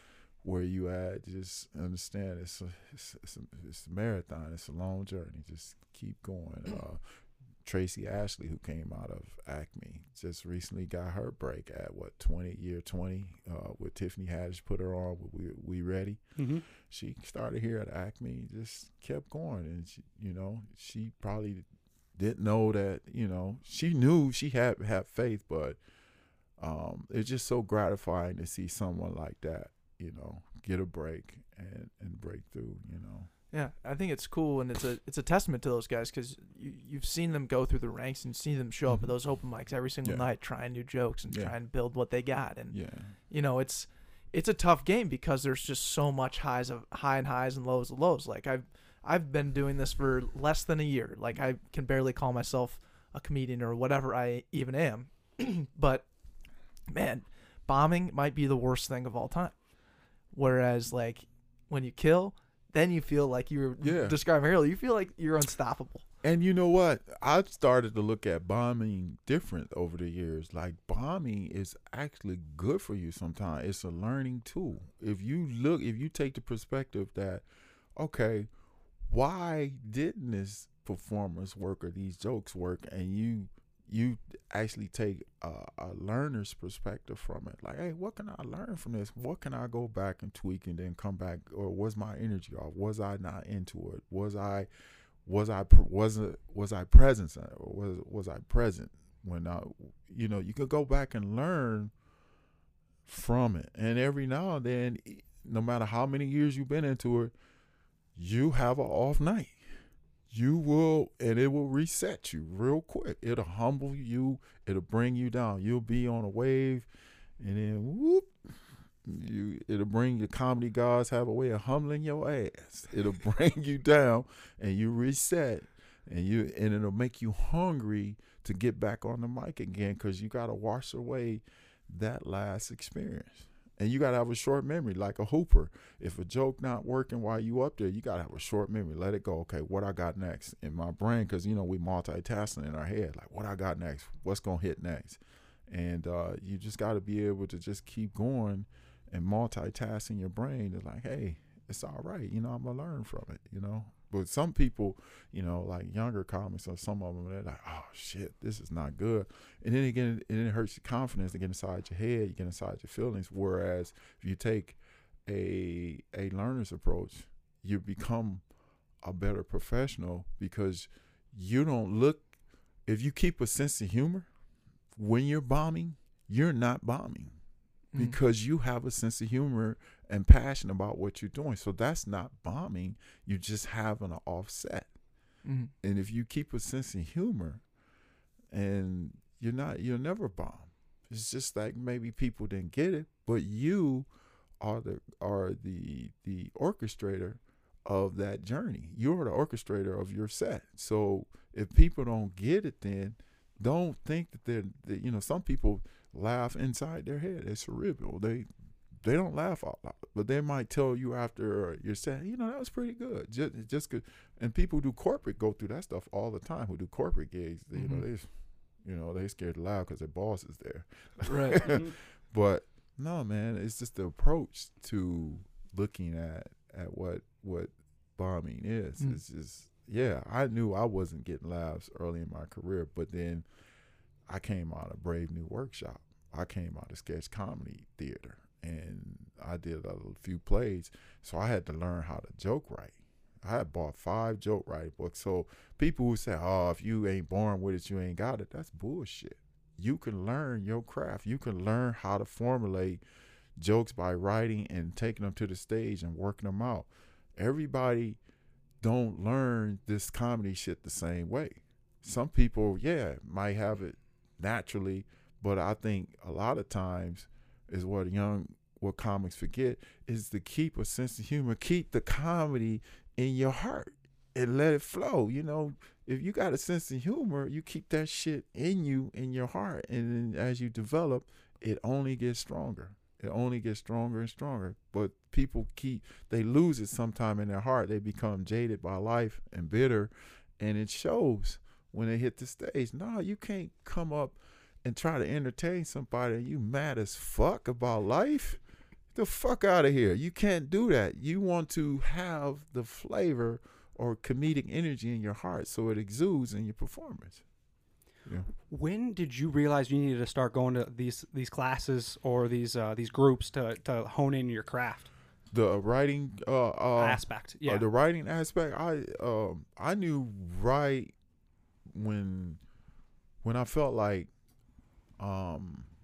where you at. Just understand it's a marathon. It's a long journey. Just keep going. Tracy Ashley, who came out of Acme, just recently got her break at 20 with Tiffany Haddish put her on with We Ready. Mm-hmm. She started here at Acme, just kept going, and she probably didn't know that, she knew she had faith, but it's just so gratifying to see someone like that, get a break and break through, Yeah, I think it's cool, and it's a testament to those guys, because you've seen them go through the ranks and see them show up at those open mics every single night, trying new jokes and trying to build what they got. And it's a tough game because there's just so much high and highs and lows and lows. Like I've been doing this for less than a year. Like I can barely call myself a comedian or whatever I even am. But man, bombing might be the worst thing of all time. Whereas like when you kill, then you feel like you were describing earlier. You feel like you're unstoppable. And you know what? I've started to look at bombing different over the years. Like bombing is actually good for you sometimes. It's a learning tool. If you take the perspective that, okay, why didn't this performance work or these jokes work? And you actually take a learner's perspective from it. Like, hey, what can I learn from this? What can I go back and tweak and then come back? Or was my energy off? Was I not into it? Was I present? Or was I present when you could go back and learn from it. And every now and then, no matter how many years you've been into it, you have an off night. You will, and it will reset you real quick. It'll humble you. It'll bring you down. You'll be on a wave, and then whoop, it'll bring your comedy gods have a way of humbling your ass. It'll bring you down, and you reset, and it'll make you hungry to get back on the mic again, because you got to wash away that last experience. And you got to have a short memory, like a hooper. If a joke not working while you up there, you got to have a short memory. Let it go. Okay, what I got next in my brain? Because, we multitasking in our head. Like, what I got next? What's going to hit next? And you just got to be able to just keep going and multitasking your brain. It's like, hey, it's all right. I'm going to learn from it, But some people, like younger comics or some of them, they're like, oh, shit, this is not good. And then again, it hurts your confidence to get inside your head, you get inside your feelings. Whereas if you take a learner's approach, you become a better professional, because you don't look, if you keep a sense of humor, when you're bombing, you're not bombing. Because you have a sense of humor and passion about what you're doing. So that's not bombing. You're just having an offset. Mm-hmm. And if you keep a sense of humor, and you'll never bomb. It's just like maybe people didn't get it, but you are the orchestrator of that journey. You're the orchestrator of your set. So if people don't get it, then don't think that some people laugh inside their head. It's cerebral. They don't laugh out loud, but they might tell you after you're saying, that was pretty good. Just good. And people who do corporate go through that stuff all the time. Who do corporate gigs, they scared to laugh because their boss is there. Right. But no, man, it's just the approach to looking at what bombing is. It's just, I knew I wasn't getting laughs early in my career, but then I came out of Brave New Workshop. I came out of sketch comedy theater, and I did a few plays. So I had to learn how to joke write. I had bought 5 joke writing books. So people who say, oh, if you ain't born with it, you ain't got it, that's bullshit. You can learn your craft. You can learn how to formulate jokes by writing and taking them to the stage and working them out. Everybody don't learn this comedy shit the same way. Some people, might have it naturally, but I think a lot of times is what comics forget is to keep a sense of humor, keep the comedy in your heart and let it flow. If you got a sense of humor, you keep that shit in you, in your heart, and then as you develop, it only gets stronger. It only gets stronger and stronger. But people they lose it sometime in their heart. They become jaded by life and bitter, and it shows when they hit the stage. No, you can't come up and try to entertain somebody and you mad as fuck about life. the fuck out of here. You can't do that. You want to have the flavor or comedic energy in your heart so it exudes in your performance. Yeah. When did you realize you needed to start going to these classes or these groups to hone in your craft? The writing Aspect, yeah. the writing aspect. I knew right when I felt like I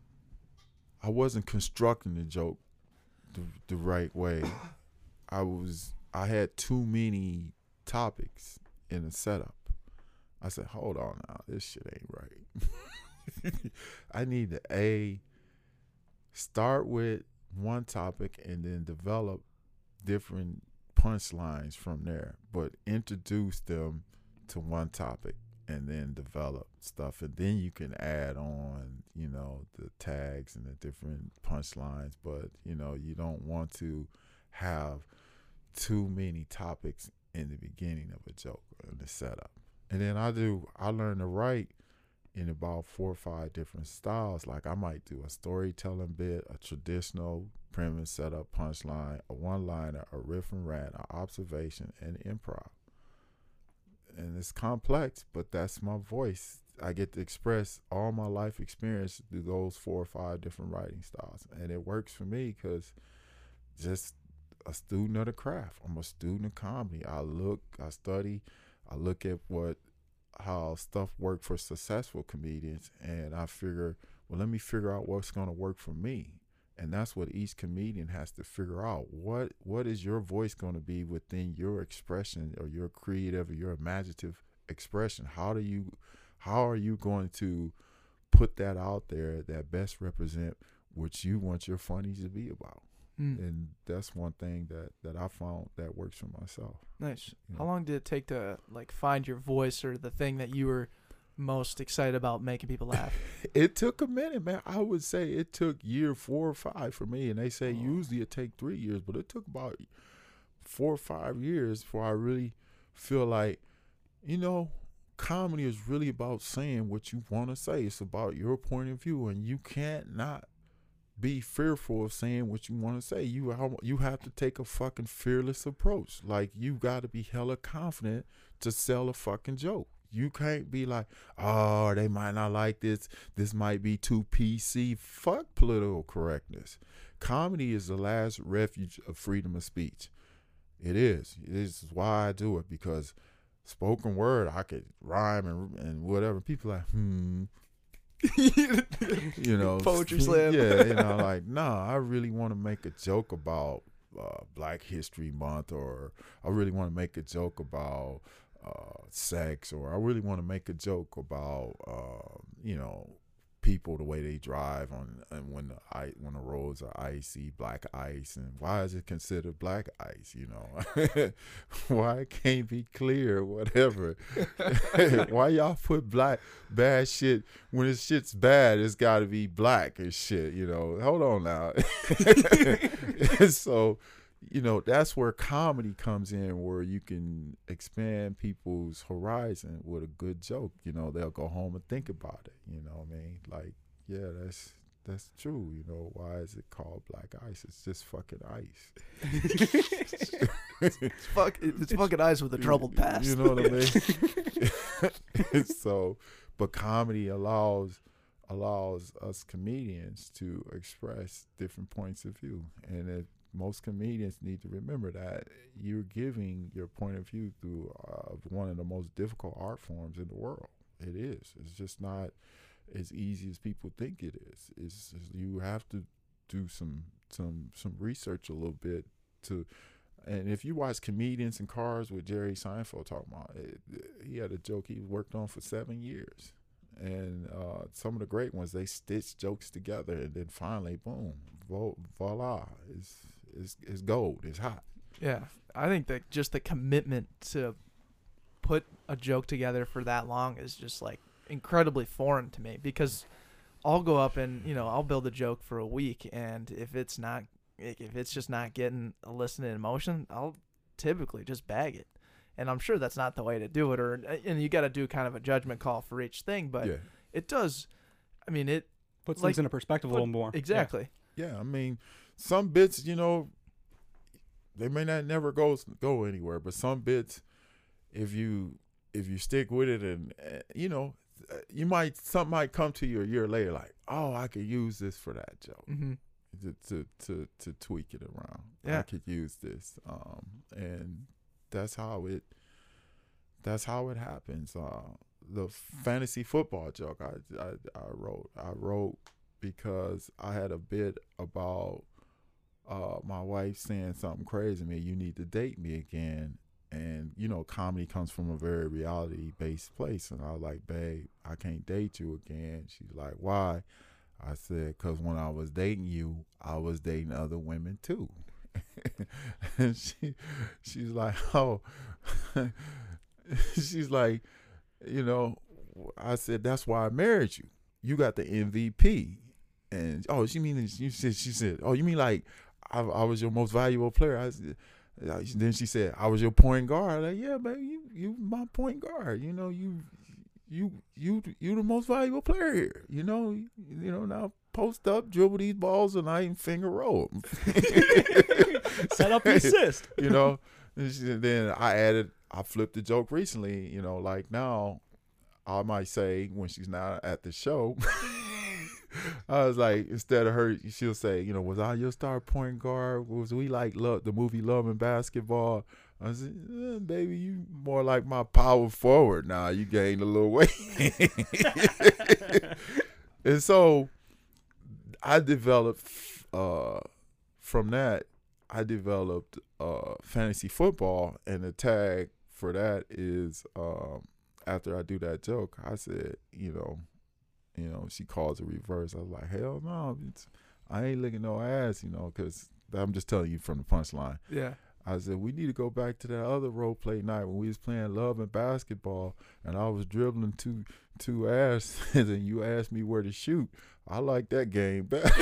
wasn't constructing the joke the right way. I had too many topics in the setup. I said, hold on now, this shit ain't right. I need to start with one topic and then develop different punchlines from there, but introduce them to one topic and then develop stuff, and then you can add on, you know, the tags and the different punchlines, but you know, you don't want to have too many topics in the beginning of a joke or in the setup. And then I learned to write in about 4 or 5 different styles. Like I might do a storytelling bit, a traditional premise, setup, punchline, a one-liner, a riff and rant, an observation, and improv. And it's complex, but that's my voice. I get to express all my life experience through those 4 or 5 different writing styles. And it works for me because just a student of the craft. I'm a student of comedy. I study, I look at how stuff work for successful comedians, and I figure, well, let me figure out what's going to work for me. And that's what each comedian has to figure out. What is your voice going to be within your expression or your creative or your imaginative expression? How are you going to put that out there that best represent what you want your funnies to be about? And that's one thing that I found that works for myself. Nice. You know? How long did it take to like find your voice or the thing that you were most excited about making people laugh? It took a minute, man. I would say it took year 4 or 5 for me, and they say usually it take 3 years, but it took about 4 or 5 years before I really feel like, you know, comedy is really about saying what you want to say. It's about your point of view, and you can't not be fearful of saying what you want to say. You have to take a fucking fearless approach. Like, you got to be hella confident to sell a fucking joke. You can't be like, oh, they might not like this. This might be too PC. Fuck political correctness. Comedy is the last refuge of freedom of speech. It is. This is why I do it, because spoken word, I could rhyme and whatever. People are like, you know, Poetry slam. Yeah, you know, like, nah, I really want to make a joke about Black History Month, or I really want to make a joke about sex, or I really want to make a joke about you know, people, the way they drive and when the roads are icy, black ice, and why is it considered black ice? You know, why it can't be clear, whatever. Why y'all put bad shit when this shit's bad? It's got to be black and shit. You know, hold on now. So, you know, that's where comedy comes in, where you can expand people's horizon with a good joke. You know, they'll go home and think about it. You know what I mean? Like, yeah, that's true. You know, why is it called black ice? It's just fucking ice. It's fucking ice with a troubled past. You know what I mean? So, but comedy allows us comedians to express different points of view, and most comedians need to remember that you're giving your point of view through one of the most difficult art forms in the world. It is. It's just not as easy as people think it is. You have to do some research a little bit to. And if you watch Comedians in Cars with Jerry Seinfeld talking about it, he had a joke he worked on for 7 years. And some of the great ones, they stitch jokes together, and then finally, boom, voila, it's gold, it's hot. Yeah, I think that just the commitment to put a joke together for that long is just like incredibly foreign to me, because I'll go up and, you know, I'll build a joke for a week, and if it's just not getting a listening emotion, I'll typically just bag it. And I'm sure that's not the way to do it, and you got to do kind of a judgment call for each thing, but Yeah. It does. I mean, it Puts like, things into perspective a little more. Exactly. Yeah, I mean, some bits, you know, they may not never go anywhere, but some bits, if you stick with it, and you know, something might come to you a year later, like, oh, I could use this for that joke. Mm-hmm. To tweak it around. Yeah. I could use this, and that's how it happens. The fantasy football joke I wrote because I had a bit about my wife saying something crazy to me. You need to date me again. And, you know, comedy comes from a very reality-based place. And I was like, babe, I can't date you again. She's like, why? I said, because when I was dating you, I was dating other women too. And she's like, oh. She's like, you know, I said, that's why I married you. You got the MVP. And, oh, she said, oh, you mean like I was your most valuable player? I said, then she said, I was your point guard. Like, yeah, baby, you my point guard. You know, you the most valuable player here. You know, now post up, dribble these balls, and I ain't finger roll 'em. Set up the assist. You know, and then I flipped the joke recently. You know, like now, I might say when she's not at the show. I was like, instead of her, she'll say, you know, was I your star point guard? Was we like the movie Love and Basketball? I said, baby, you more like my power forward now. You gained a little weight. And so I developed, from that, I developed fantasy football. And the tag for that is, after I do that joke, I said, you know, she calls it reverse. I was like, hell no, I ain't licking no ass, you know, because I'm just telling you from the punchline. Yeah. I said, we need to go back to that other role play night when we was playing Love and Basketball, and I was dribbling two asses, and you asked me where to shoot. I like that game better.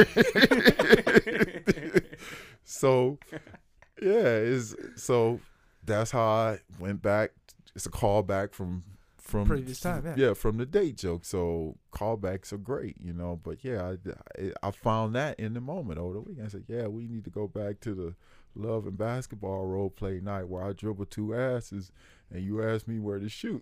So, yeah, so that's how I went back. It's a callback from previous time, from the date joke. So callbacks are great, you know. But yeah, I found that in the moment over the weekend. I said, yeah, we need to go back to the Love and Basketball role play night where I dribble two asses and you asked me where to shoot.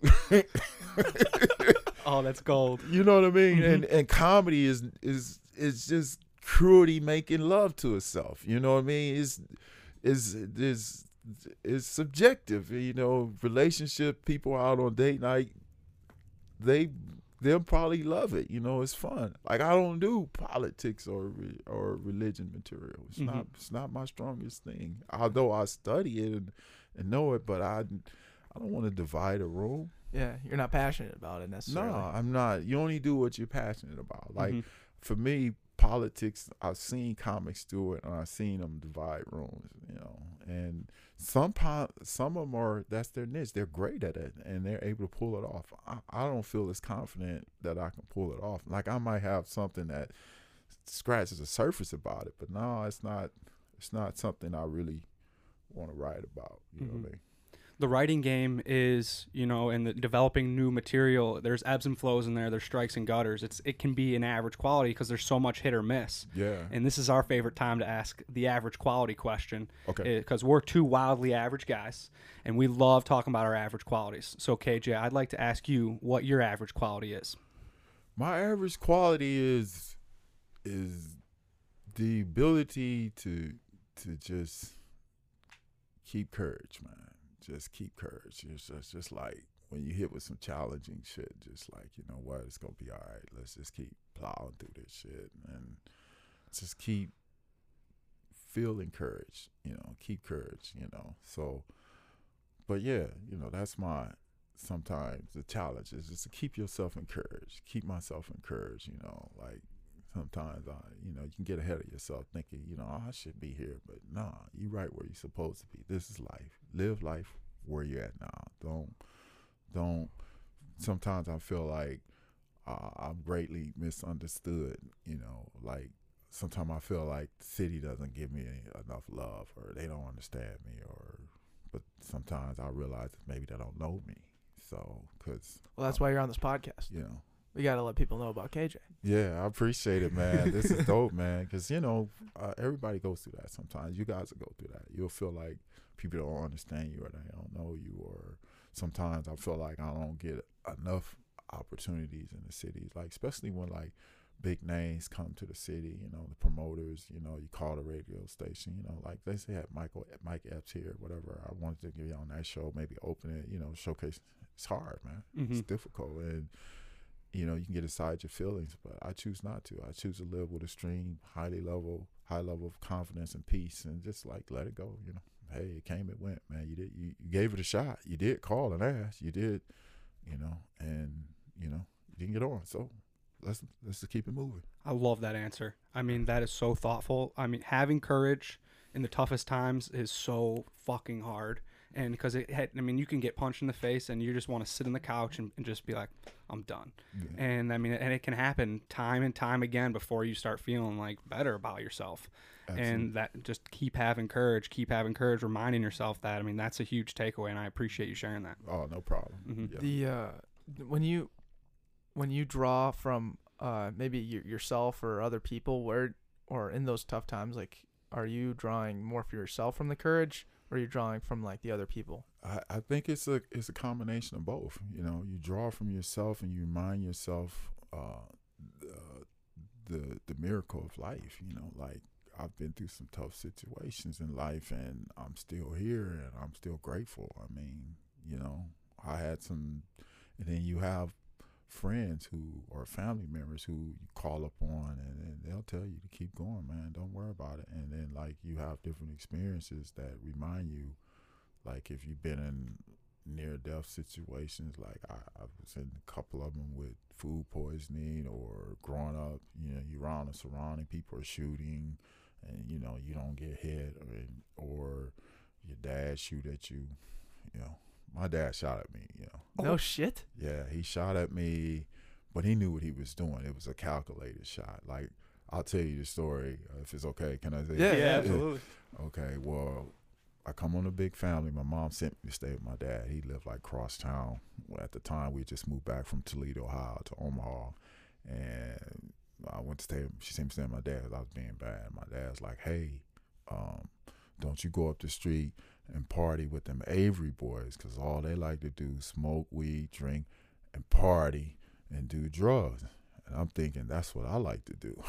Oh, that's gold. You know what I mean? Mm-hmm. And comedy is just cruelty making love to itself. You know what I mean? It's subjective, you know. Relationship people out on date night, they'll probably love it. You know, it's fun. Like, I don't do politics or religion material. It's not my strongest thing. Although I study it and know it, but I don't want to divide a room. Yeah, you're not passionate about it necessarily. No, I'm not. You only do what you're passionate about. Like, for me, politics, I've seen comics do it, and I've seen them divide rooms, you know. And some of them are, that's their niche. They're great at it, and they're able to pull it off. I don't feel as confident that I can pull it off. Like, I might have something that scratches the surface about it, but no, it's not something I really want to write about. You know what I mean? The writing game is, you know, and the developing new material, there's ebbs and flows in there. There's strikes and gutters. It can be an average quality because there's so much hit or miss. Yeah. And this is our favorite time to ask the average quality question. Okay. Because we're two wildly average guys, and we love talking about our average qualities. So, KJ, I'd like to ask you what your average quality is. My average quality is the ability to just keep courage, man. Just keep courage. It's just like when you hit with some challenging shit, just like, you know what, it's going to be all right. Let's just keep plowing through this shit and just keep feeling courage, you know, keep courage, you know. So, but yeah, you know, that's sometimes the challenge is just to keep yourself encouraged, keep myself encouraged, you know, like sometimes, you know, you can get ahead of yourself thinking, you know, I should be here, but nah, you right where you're supposed to be. This is life. Live life where you're at now. Don't. Sometimes I feel like I'm greatly misunderstood, you know, like sometimes I feel like the city doesn't give me enough love, or they don't understand me, but sometimes I realize that maybe they don't know me. So, well, that's why you're on this podcast. You know. We gotta let people know about KJ. Yeah, I appreciate it, man. This is dope, man. Because, everybody goes through that sometimes. You guys will go through that. You'll feel like people don't understand you or they don't know you. Or sometimes I feel like I don't get enough opportunities in the cities, like especially when like big names come to the city, the promoters, you call the radio station, like they say had Mike Epps here, whatever. I wanted to get on that show, maybe open it, showcase. It's hard, man. It's difficult. And you can get inside your feelings, but I choose not to. I choose to live with a high level of confidence and peace, and just like let it go. Hey, it came, it went, man. You gave it a shot. You did call and ask. You did, and you didn't get on. So let's just keep it moving. I love that answer. I mean, that is so thoughtful. I mean, having courage in the toughest times is so fucking hard. And because you can get punched in the face and you just want to sit on the couch and just be like, I'm done. Yeah. And it can happen time and time again before you start feeling like better about yourself. Absolutely. And that just keep having courage, reminding yourself that. I mean, that's a huge takeaway, and I appreciate you sharing that. Oh, no problem. Mm-hmm. Yeah. When you draw from maybe yourself or other people, or in those tough times, like, are you drawing more for yourself from the courage? Or are you drawing from like the other people? I think it's a combination of both. You draw from yourself and you remind yourself the miracle of life. Like I've been through some tough situations in life, and I'm still here, and I'm still grateful. I mean, I had some, and then you have friends or family members who you call up on, and they'll tell you to keep going, man, don't worry about it. And then like you have different experiences that remind you, like if you've been in near death situations, like I was in a couple of them with food poisoning, or growing up, you're around the surrounding, people are shooting, and you don't get hit, or your dad shoot at you. My dad shot at me, No shit? Yeah, he shot at me, but he knew what he was doing. It was a calculated shot. Like, I'll tell you the story if it's okay. Can I say Yeah, absolutely. Okay, well, I come on a big family. My mom sent me to stay with my dad. He lived like cross town. At the time, we just moved back from Toledo, Ohio to Omaha. And I went to stay, she sent me to stay with my dad because I was being bad. My dad's like, hey, don't you go up the street and party with them Avery boys, because all they like to do is smoke weed, drink, and party and do drugs. And I'm thinking that's what I like to do.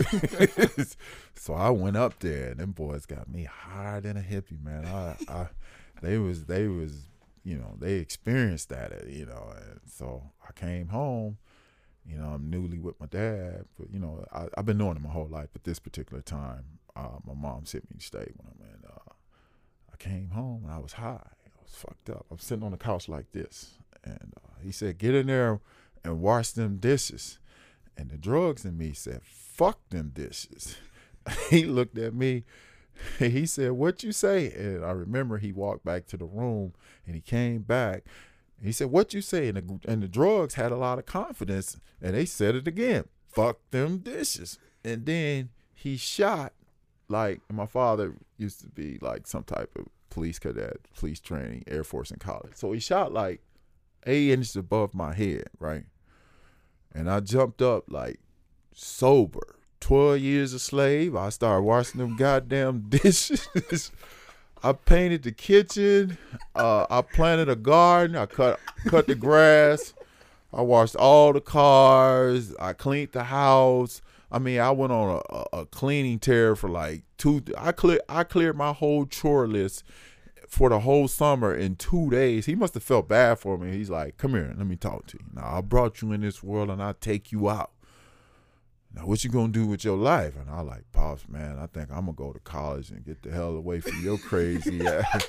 So I went up there, and them boys got me higher than a hippie, man. They was they experienced that, and so I came home. I'm newly with my dad, but I've been knowing him my whole life. But this particular time, my mom sent me to stay with him, and I came home and I was high. I was fucked up. I'm sitting on the couch like this, and he said, "Get in there and wash them dishes." And the drugs in me said, "Fuck them dishes." He looked at me. He said, "What you say?" And I remember he walked back to the room, and he came back. He said, "What you say?" And the drugs had a lot of confidence, and they said it again. "Fuck them dishes." And then he shot, like, my father used to be like some type of police cadet, police training, Air Force in college. So he shot like 8 inches above my head, right? And I jumped up like sober. 12 years a slave. I started washing them goddamn dishes. I painted the kitchen. I planted a garden. I cut the grass. I washed all the cars. I cleaned the house. I mean, I went on a cleaning tear for like I cleared my whole chore list for the whole summer in 2 days. He must have felt bad for me. He's like, "Come here, let me talk to you. Now, I brought you in this world, and I'll take you out. Now, what you gonna do with your life?" And I like, "Pops, man, I think I'm gonna go to college and get the hell away from your crazy ass."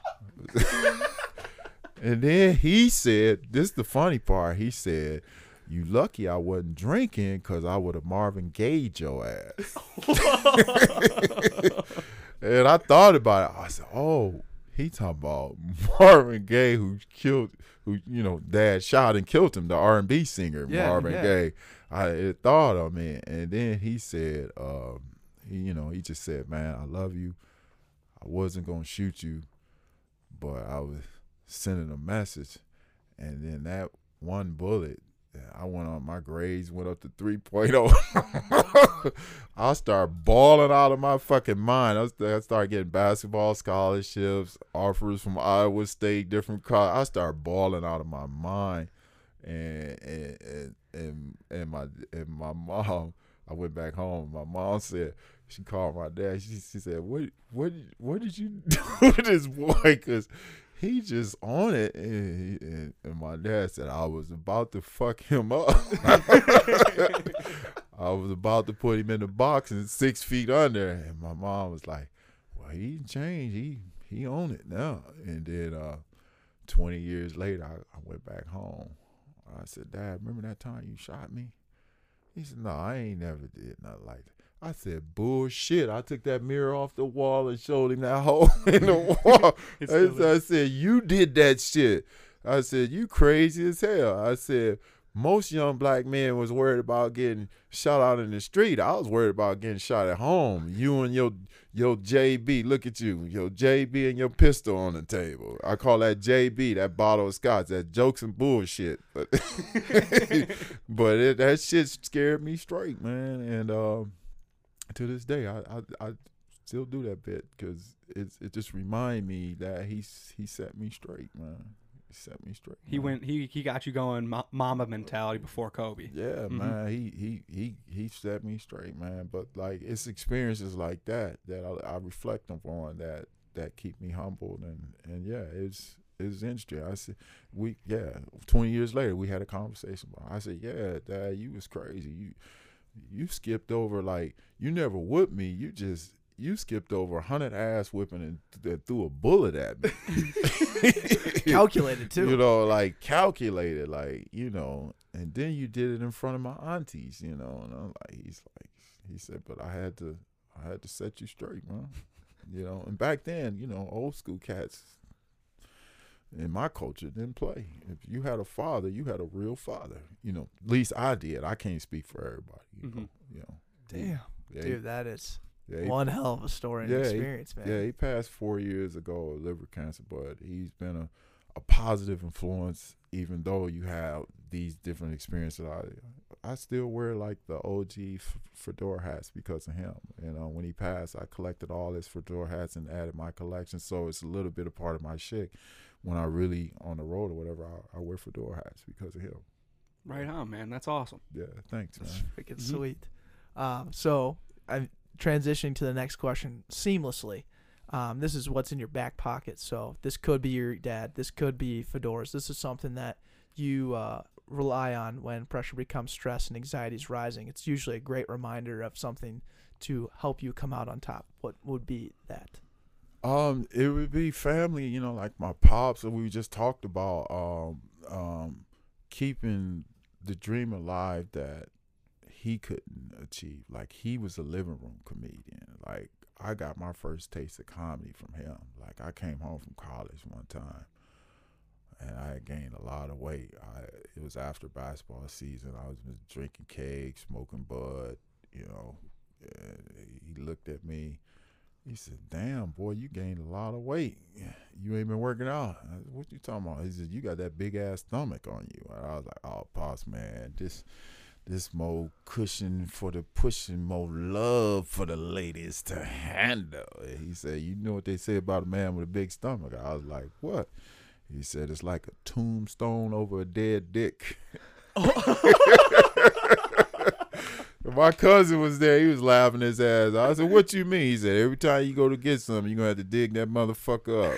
And then he said, this is the funny part, he said, "You lucky I wasn't drinking, because I would have Marvin Gayed your ass." And I thought about it. I said, oh, he talking about Marvin Gaye, who Dad shot and killed him, the R&B singer, Marvin Gaye. I thought of me. And then he said, he just said, "Man, I love you. I wasn't going to shoot you, but I was sending a message." And then that one bullet I went on, my grades went up to 3.0. I started balling out of my fucking mind. I started getting basketball scholarships, offers from Iowa State, different colleges. I started balling out of my mind. And my mom, I went back home. My mom said, she called my dad. She said, what did you do to this boy? Because he just on it. And my dad said, I was about to fuck him up. I was about to put him in the box and 6 feet under. And my mom was like, well, he changed. He on it now. And then 20 years later, I went back home. I said, Dad, remember that time you shot me? He said, no, I ain't never did nothing like that. I said, bullshit. I took that mirror off the wall and showed him that hole in the wall. I said, you did that shit. I said, you crazy as hell. I said, most young black men was worried about getting shot out in the street. I was worried about getting shot at home. You and your JB, look at you, your JB and your pistol on the table. I call that JB, that bottle of scotch, that jokes and bullshit. But, that shit scared me straight, man. And to this day, I still do that bit because it just remind me that he set me straight, man. Set me straight. He got you going mama mentality before Kobe. Yeah, man. He set me straight, man. But like it's experiences like that I reflect upon that keep me humbled and yeah, it's interesting. I said 20 years later we had a conversation about it. I said, yeah, Dad, you was crazy. You skipped over, like, you never whipped me. You skipped over 100 ass whipping and threw a bullet at me. Calculated too. You know, like calculated, like, you know, and then you did it in front of my aunties, you know, and I'm like, he said, but I had to set you straight, man. You know, and back then, you know, old school cats in my culture didn't play. If you had a father, you had a real father. You know, at least I did. I can't speak for everybody. You know. Damn, yeah, dude, that is one hell of a story and experience, man. Yeah, he passed 4 years ago of liver cancer, but he's been a positive influence. Even though you have these different experiences, I still wear like the OG fedora hats because of him. You know, when he passed, I collected all his fedora hats and added my collection, so it's a little bit of part of my shtick. When I really on the road or whatever, I wear fedora hats because of him. Right on, man. That's awesome. Yeah, thanks, man. That's freaking sweet. So I'm transitioning to the next question seamlessly. This is what's in your back pocket. So this could be your dad. This could be fedoras. This is something that you rely on when pressure becomes stress and anxiety is rising. It's usually a great reminder of something to help you come out on top. What would be that? It would be family, you know, like my pops that we just talked about, keeping the dream alive that he couldn't achieve. Like, he was a living room comedian. Like, I got my first taste of comedy from him. Like, I came home from college one time and I had gained a lot of weight. It was after basketball season. I was drinking kegs, smoking bud, you know. He looked at me. He said, damn, boy, you gained a lot of weight. You ain't been working out. I said, what you talking about? He said, you got that big-ass stomach on you. And I was like, oh, Pops, man, this more cushion for the pushing, more love for the ladies to handle. And he said, you know what they say about a man with a big stomach? I was like, what? He said, it's like a tombstone over a dead dick. My cousin was there. He was laughing his ass off. I said, what you mean? He said, every time you go to get something, you're going to have to dig that motherfucker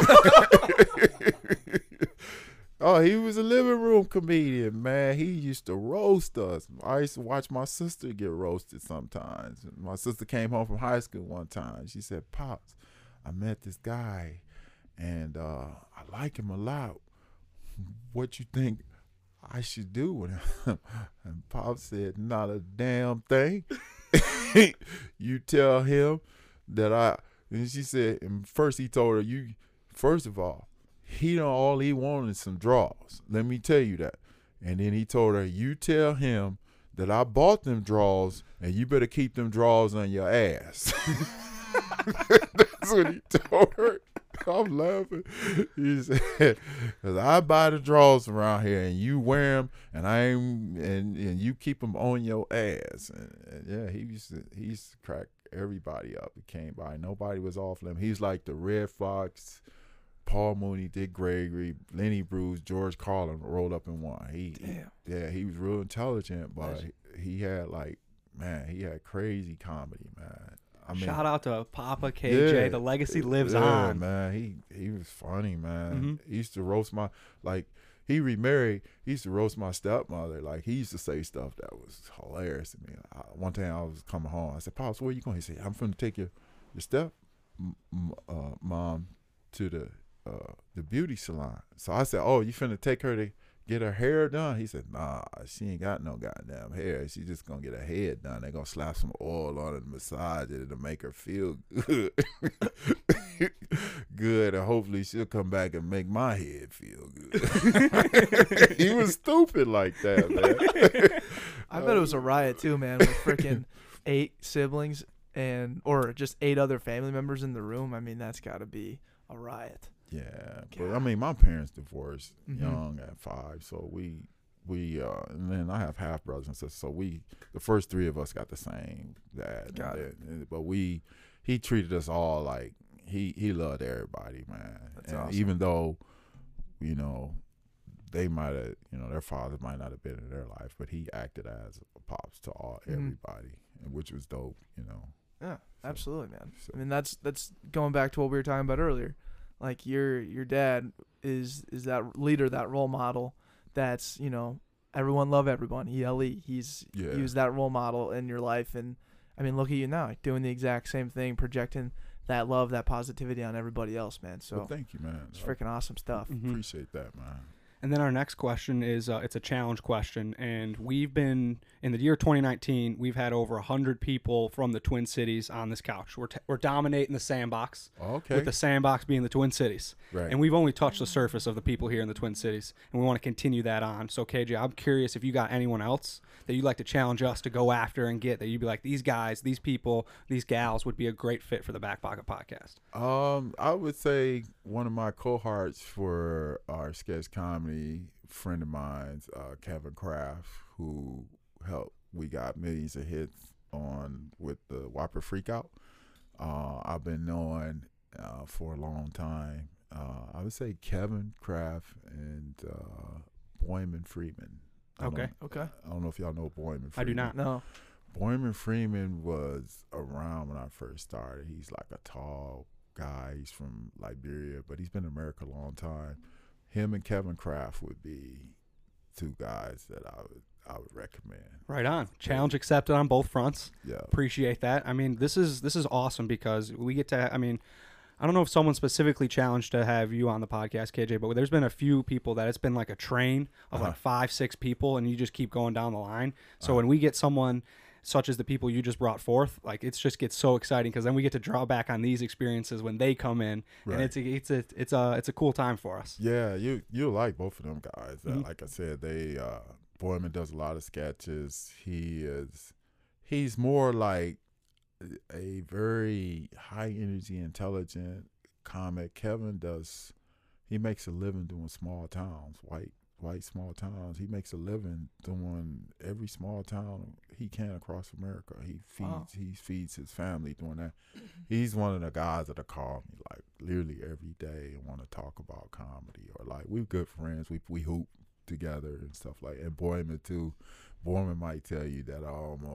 up. Oh, he was a living room comedian, man. He used to roast us. I used to watch my sister get roasted sometimes. My sister came home from high school one time. She said, Pops, I met this guy, and I like him a lot. What you think I should do with him? And Pop said, not a damn thing. You tell him that and she said, and first he told her, first of all, all he wanted is some draws. Let me tell you that. And then he told her, you tell him that I bought them draws and you better keep them draws on your ass. That's what he told her. I'm laughing. He said, "Cause I buy the drawers around here, and you wear them, and and you keep them on your ass." And yeah, he used to crack everybody up. He came by, nobody was off limit. He's like the Red Fox, Paul Mooney, Dick Gregory, Lenny Bruce, George Carlin rolled up in one. He was real intelligent, but he had he had crazy comedy, man. I mean, shout out to Papa KJ. The legacy lives on. Man, he was funny, man. He used to roast he remarried. He used to roast my stepmother. Like, he used to say stuff that was hilarious to me. One time I was coming home. I said, "Pops, where you going?" He said, "I'm finna take your step mom to the beauty salon." So I said, "Oh, you finna take her to get her hair done?" He said, "Nah, she ain't got no goddamn hair. She just gonna get her head done. They gonna slap some oil on it and massage it to make her feel good." Good, and hopefully she'll come back and make my head feel good. He was stupid like that, man. I bet it was a riot too, man, with freaking 8 siblings or just 8 other family members in the room. I mean, that's got to be a riot. Yeah, but I mean, my parents divorced young at 5, so we and then I have half brothers and sisters, so the first 3 of us got the same dad. But he treated us all like he loved everybody, man. That's and awesome. Even though, they might have, their fathers might not have been in their life, but he acted as a pops to everybody, which was dope, Yeah, absolutely, man. So. I mean, that's going back to what we were talking about earlier. Like, your dad is that leader, that role model. That's, everyone love everyone. ELE. He was that role model in your life, and I mean, look at you now, doing the exact same thing, projecting that love, that positivity on everybody else, man. So well, thank you, man. It's freaking awesome stuff. Appreciate that, man. And then our next question is it's a challenge question, and we've been in the year 2019. We've had over 100 people from the Twin Cities on this couch. We're dominating the sandbox. Okay. With the sandbox being the Twin Cities, right? And we've only touched the surface of the people here in the Twin Cities, and we want to continue that on. So KJ, I'm curious if you got anyone else that you'd like to challenge us to go after and get, that you'd be like, these guys, these people, these gals would be a great fit for the Back Pocket Podcast. I would say one of my cohorts for our sketch comedy, friend of mine's, Kevin Kraft, who we got millions of hits on with the Whopper Freakout. I've been knowing for a long time. I would say Kevin Kraft and Boyman Freeman. Okay. I don't know if y'all know Boyman Freeman. I do not. No. Boyman Freeman was around when I first started. He's like a tall guy. He's from Liberia, but he's been in America a long time. Him and Kevin Kraft would be 2 guys that I would recommend. Right on. Challenge accepted on both fronts. Yeah. Appreciate that. I mean, this is awesome because we get to, I don't know if someone specifically challenged to have you on the podcast, KJ, but there's been a few people that it's been like a train of like 5-6 people, and you just keep going down the line. So when we get someone such as the people you just brought forth, like, it just gets so exciting because then we get to draw back on these experiences when they come in, and it's a cool time for us. Yeah, you like both of them guys. Like I said, Boyman does a lot of sketches. He's more like a very high energy, intelligent comic. Kevin he makes a living doing small towns, white small towns. He makes a living doing every small town he can across America. He feeds his family doing that. He's one of the guys that call me like literally every day and want to talk about comedy, or like, we're good friends. We hoop together and stuff like. And Boyman too. Boyman might tell you that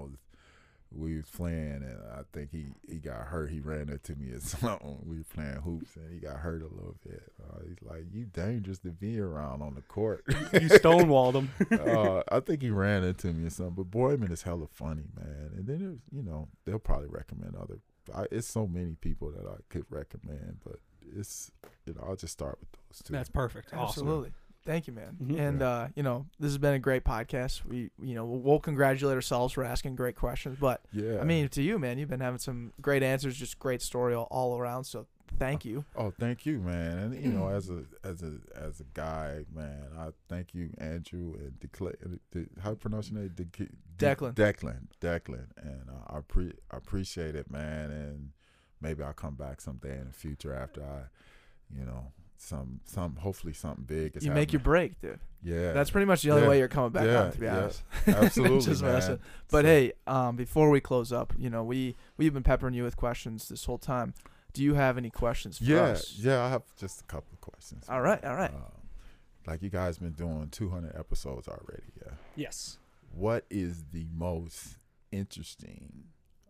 we was playing, and I think he got hurt. He ran into me or something. We were playing hoops, and he got hurt a little bit. He's like, "You dangerous to be around on the court." You stonewalled him. I think he ran into me or something. But Boyman is hella funny, man. And then they'll probably recommend other. It's so many people that I could recommend, but it's I'll just start with those 2. That's perfect. Awesome. Absolutely. Thank you, man. Mm-hmm. And this has been a great podcast. We'll congratulate ourselves for asking great questions. But yeah, I mean, to you, man, you've been having some great answers, just great story all around. So thank you. Oh, thank you, man. And as a guy, man, I thank you, Andrew, and how you pronounce your name? Declan. Declan, and I appreciate it, man. And maybe I'll come back someday in the future after I you know, hopefully something big is You make your happening. break, dude. Yeah. That's pretty much the only Yeah. way you're coming back Yeah, on, to be yeah. honest. Absolutely, Just man. messing. But So- hey, before we close up, you know, we've been peppering you with questions this whole time. Do you have any questions for us? Yeah, I have just a couple of questions. All right. Like you guys been doing 200 episodes already, yeah. Yes. What is the most interesting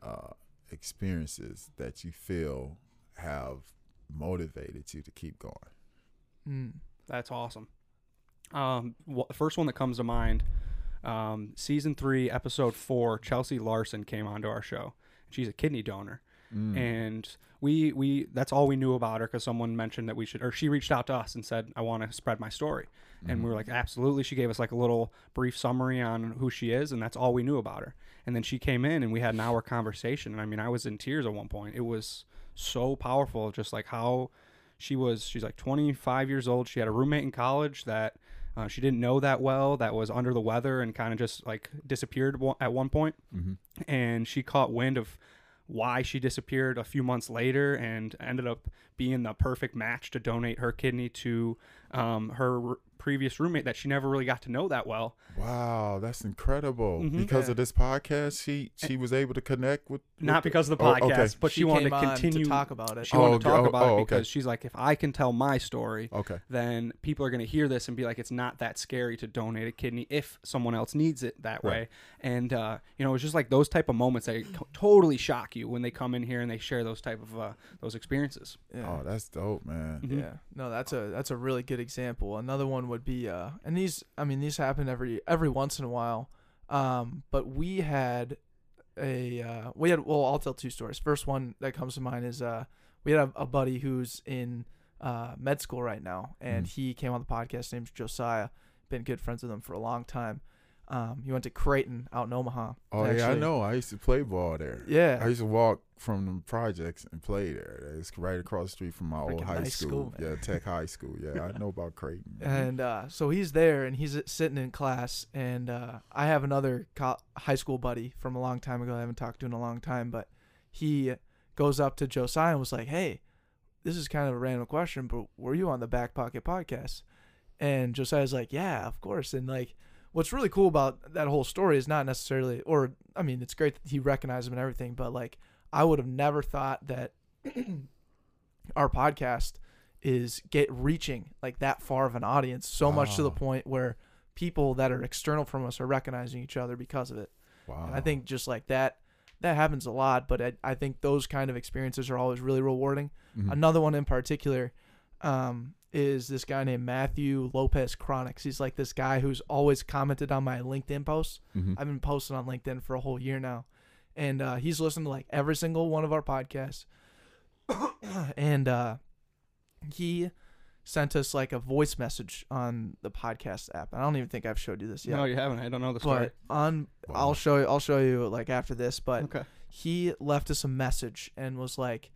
experiences that you feel have motivated you to keep going? That's awesome. The first one that comes to mind, season 3, episode 4, Chelsea Larson came onto our show. She's a kidney donor. And we that's all we knew about her because someone mentioned that we should, or she reached out to us and said, I want to spread my story. And we were like, absolutely. She gave us like a little brief summary on who she is, and that's all we knew about her. And then she came in and we had an hour conversation. And I mean, I was in tears at one point. It was so powerful, just like how she's like 25 years old. She had a roommate in college that she didn't know that well, that was under the weather and kind of just like disappeared at one point. And she caught wind of why she disappeared a few months later and ended up being the perfect match to donate her kidney to her previous roommate that she never really got to know that well. Wow, that's incredible. Mhm. Because Yeah. of this podcast, she was able to connect with Not the- because of the Oh, podcast, okay. but she wanted came to on continue to talk about it. She wanted to talk about it okay. because she's like, if I can tell my story, Okay. then people are going to hear this and be like, it's not that scary to donate a kidney if someone else needs it that Right. way. And, you know, it's just like those type of moments that totally shock you when they come in here and they share those type of those experiences. Yeah. Oh, that's dope, man. Mhm. Yeah, no, that's a really good example. Another one would be, and these happen every once in a while. But we had well, I'll tell two stories. First one that comes to mind is we had a buddy who's in med school right now, and he came on the podcast. His name's Josiah. Been good friends with him for a long time. He went to Creighton out in Omaha. Oh, yeah, I actually. know. I used to play ball there. Yeah. I used to walk from the projects and play there. It's right across the street from my old Freaking high nice school. school, man. Yeah, Tech High School. Yeah, I know about Creighton. And so he's there, and he's sitting in class, and I have another high school buddy from a long time ago I haven't talked to in a long time, but he goes up to Josiah and was like, hey, this is kind of a random question, but were you on the Back Pocket podcast? And Josiah's like, yeah, of course. And like, what's really cool about that whole story is not necessarily, or I mean, it's great that he recognized him and everything, but like, I would have never thought that our podcast is reaching like that far of an audience, so much to the Wow. point where people that are external from us are recognizing each other because of it. Wow. And I think just like that happens a lot, but I think those kind of experiences are always really rewarding. Mhm. Another one in particular is this guy named Matthew Lopez Chronics. He's like this guy who's always commented on my LinkedIn posts. Mhm. I've been posting on LinkedIn for a whole year now. And he's listened to like every single one of our podcasts. And he sent us like a voice message on the podcast app. I don't even think I've showed you this yet. No, you haven't. I don't know the story. But Wow. I'll show you like after this, but Okay. he left us a message and was like,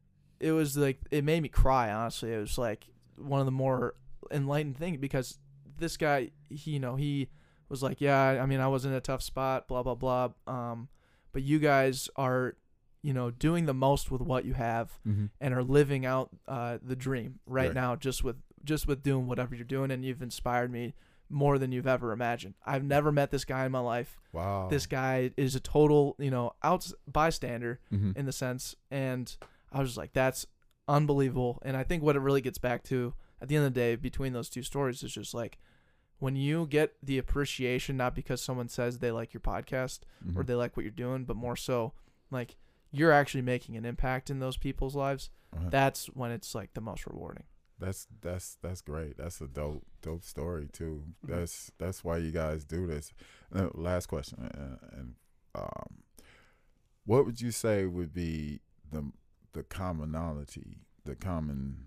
it made me cry, honestly. It was like one of the more enlightened things, because this guy, he was like, yeah, I mean, I was in a tough spot, blah, blah, blah. But you guys are, doing the most with what you have Mhm. and are living out the dream right Right. now, just with doing whatever you're doing. And you've inspired me more than you've ever imagined. I've never met this guy in my life. Wow. This guy is a total, bystander Mhm. in the sense. And I was just like, that's unbelievable. And I think what it really gets back to at the end of the day between those two stories is just like, when you get the appreciation, not because someone says they like your podcast or Mhm. they like what you're doing, but more so like you're actually making an impact in those people's lives. Uh-huh. That's when it's like the most rewarding. That's great. That's a dope story too. That's why you guys do this. Last question, and what would you say would be the commonality, the common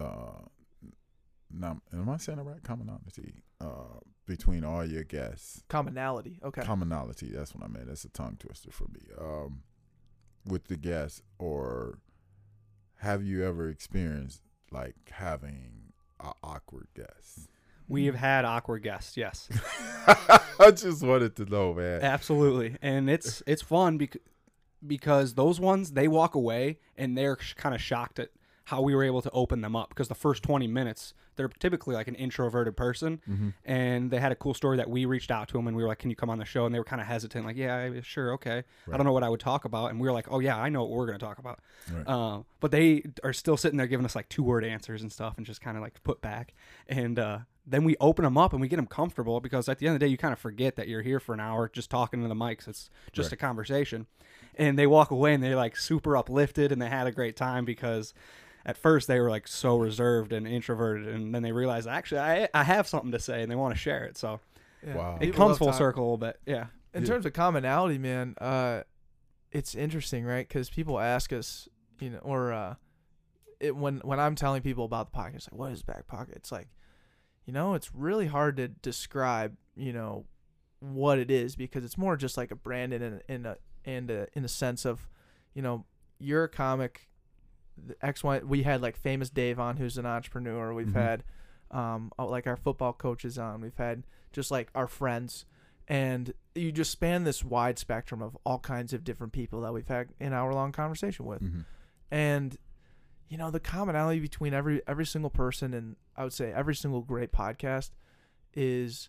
am I saying it right? Commonality between all your guests. Commonality. Okay. Commonality. That's what I meant. That's a tongue twister for me. With the guests, or have you ever experienced like having an awkward guest? We have had awkward guests, yes. I just wanted to know, man. Absolutely. And it's fun because those ones, they walk away and they're kind of shocked at how we were able to open them up, because the first 20 minutes, they're typically like an introverted person, and they had a cool story that we reached out to them and we were like, can you come on the show? And they were kind of hesitant, like, yeah, sure, okay. I don't know what I would talk about. And we were like, oh yeah, I know what we're going to talk about. Right. But they are still sitting there giving us like 2-word answers and stuff and just kind of like put back. And then we open them up and we get them comfortable, because at the end of the day, you kind of forget that you're here for an hour just talking to the mics. It's just a conversation. And they walk away and they're like super uplifted and they had a great time, because at first they were like so reserved and introverted, and then they realized, actually I have something to say and they want to share it. So Wow. it People comes love full talking. circle a little bit. Yeah. In terms of commonality, man, it's interesting, right? Because people ask us, you know, or when I'm telling people about the podcast, like, what is Back Pocket? It's like, you know, it's really hard to describe, you know, what it is, because it's more just like a brand in a sense of, you know, you're a comic. The X1, we had like Famous Dave on, who's an entrepreneur. We've had like our football coaches on. We've had just like our friends, and you just span this wide spectrum of all kinds of different people that we've had an hour-long conversation with. And you know, the commonality between every single person, and I would say every single great podcast, is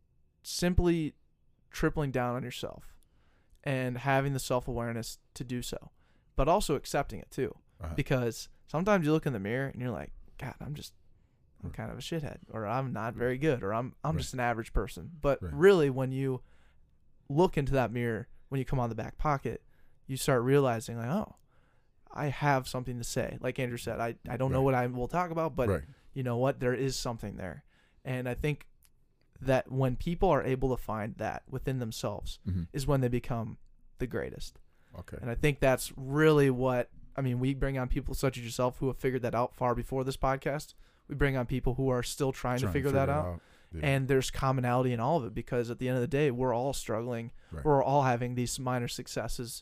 simply tripling down on yourself and having the self-awareness to do so, but also accepting it too. Because sometimes you look in the mirror and you're like, God, I'm kind of a shithead, or I'm not very good, or I'm just an average person. But really, when you look into that mirror, when you come on the Back Pocket, you start realizing, like, oh, I have something to say. Like Andrew said, I don't know what I will talk about, but you know what? There is something there. And I think that when people are able to find that within themselves is when they become the greatest. Okay. And I think that's really what, I mean, we bring on people such as yourself who have figured that out far before this podcast. We bring on people who are still trying to figure that out. Yeah. And there's commonality in all of it, because at the end of the day, we're all struggling. We're all having these minor successes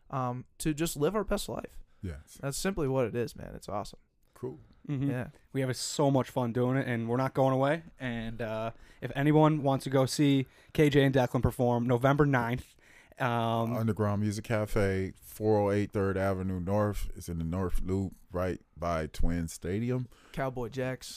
to just live our best life. Yes. That's simply what it is, man. It's awesome. Cool. Yeah. We have so much fun doing it, and we're not going away. And if anyone wants to go see KJ and Declan perform November 9th, Underground Music Cafe, 408 3rd Avenue North. It's in the North Loop, right by Twin Stadium. Cowboy Jacks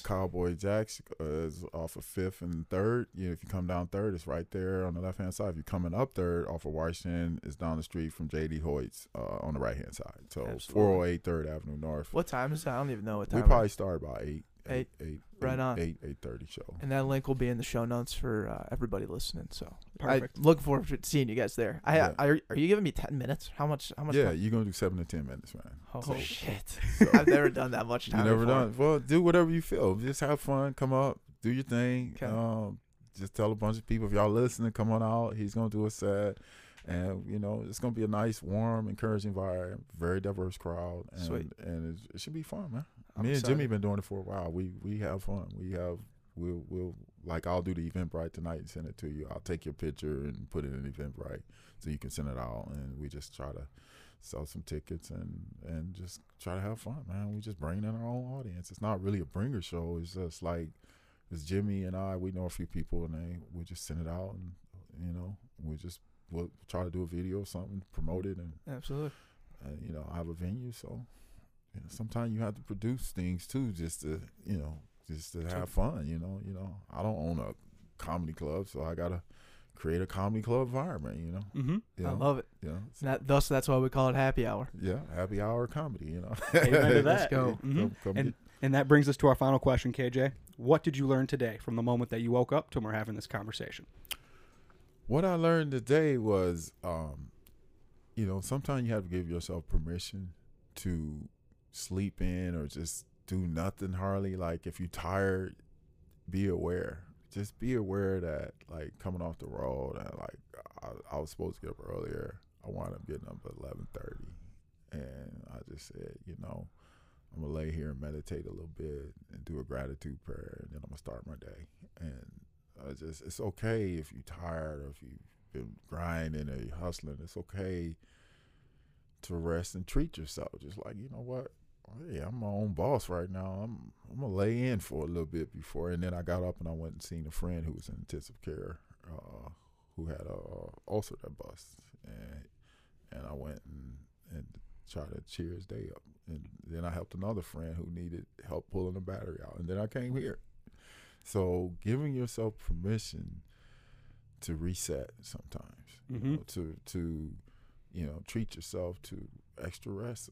is off of 5th and 3rd. You know, if you come down 3rd, it's right there on the left-hand side. If you're coming up 3rd off of Washington, it's down the street from J.D. Hoyt's on the right-hand side. So Absolutely. 408 3rd Avenue North. What time is that? I don't even know what time. We probably start about 8. Right on. 8:30 show. And that link will be in the show notes for everybody listening. So Perfect. I look forward to seeing you guys there. Are you giving me 10 minutes? How much? Yeah, you're going to do 7 to 10 minutes, man. Oh, shit. So, I've never done that much time. You never before. done. Well, do whatever you feel. Just have fun. Come up. Do your thing. Okay. Just tell a bunch of people, if y'all listening, come on out. He's going to do a set. And, you know, it's going to be a nice, warm, encouraging vibe. Very diverse crowd. And, Sweet. And it should be fun, man. I'm Me and excited. Jimmy been doing it for a while. We have fun. We'll like, I'll do the Eventbrite tonight and send it to you. I'll take your picture and put it in Eventbrite so you can send it out. And we just try to sell some tickets and just try to have fun, man. We just bring in our own audience. It's not really a bringer show. It's just like, it's Jimmy and I. We know a few people, and we just send it out, and, you know, we'll try to do a video or something, promote it, and Absolutely. you know, I have a venue, so you know, sometimes you have to produce things too, just to have fun. You know, I don't own a comedy club, so I gotta create a comedy club environment. You know, you know? I love it. You know, That's why we call it happy hour. yeah, happy hour comedy. You know, Amen to that. Let's go. And that brings us to our final question, KJ. What did you learn today from the moment that you woke up to when we're having this conversation? What I learned today was, you know, sometimes you have to give yourself permission to sleep in or just do nothing hardly. Like, if you're tired, be aware. Just be aware that, like, coming off the road, and like, I was supposed to get up earlier. I wound up getting up at 11:30, and I just said, you know, I'm gonna lay here and meditate a little bit and do a gratitude prayer, and then I'm gonna start my day. And it's okay if you're tired or if you've been grinding or you're hustling. It's okay to rest and treat yourself. Just like, you know what? Hey, I'm my own boss right now. I'm gonna lay in for a little bit before. And then I got up and I went and seen a friend who was in intensive care, who had a ulcer that bust, and I went and try to cheer his day up. And then I helped another friend who needed help pulling the battery out, and then I came here. So giving yourself permission to reset sometimes, Mm-hmm. to treat yourself to extra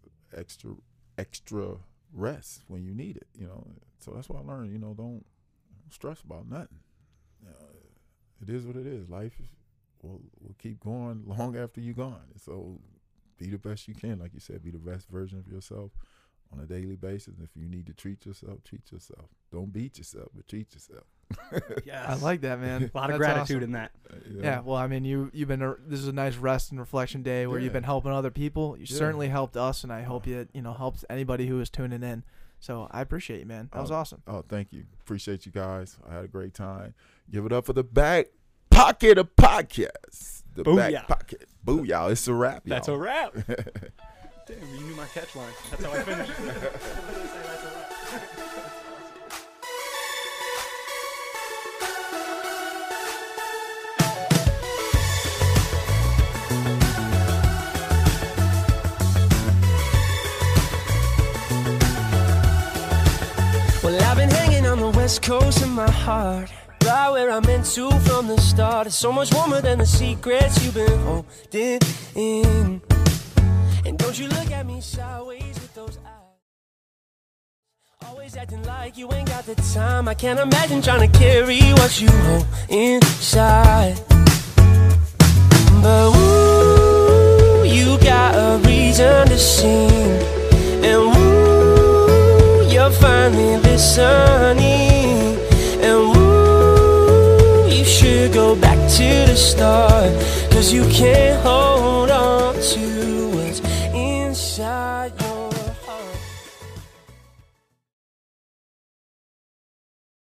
rest when you need it. So that's what I learned. Don't stress about nothing. It is what it is. Life will keep going long after you're gone. So be the best you can, like you said. Be the best version of yourself on a daily basis. If you need to treat yourself, treat yourself. Don't beat yourself, but treat yourself. Yes. I like that, man. A lot of That's gratitude awesome. in that. Yeah, well, I mean, you've been this is a nice rest and reflection day where you've Yeah. been helping other people. You Yeah. certainly helped us, and I hope you helped anybody who is tuning in. So I appreciate you, man. That was awesome. Oh, thank you. Appreciate you guys. I had a great time. Give it up for the back pocket of podcasts. The Booyah. back pocket. Booyah. It's a wrap, y'all. That's a wrap. Damn, you knew my catch line. That's how I finished. Well, I've been hanging on the west coast of my heart, right where I'm meant to from the start. It's so much warmer than the secrets you've been holding in. And don't you look at me sideways with those eyes, always acting like you ain't got the time. I can't imagine trying to carry what you hold inside. But ooh, you got a reason to sing. And ooh, you're finally listening. And ooh, you should go back to the start, 'cause you can't hold on to what's inside.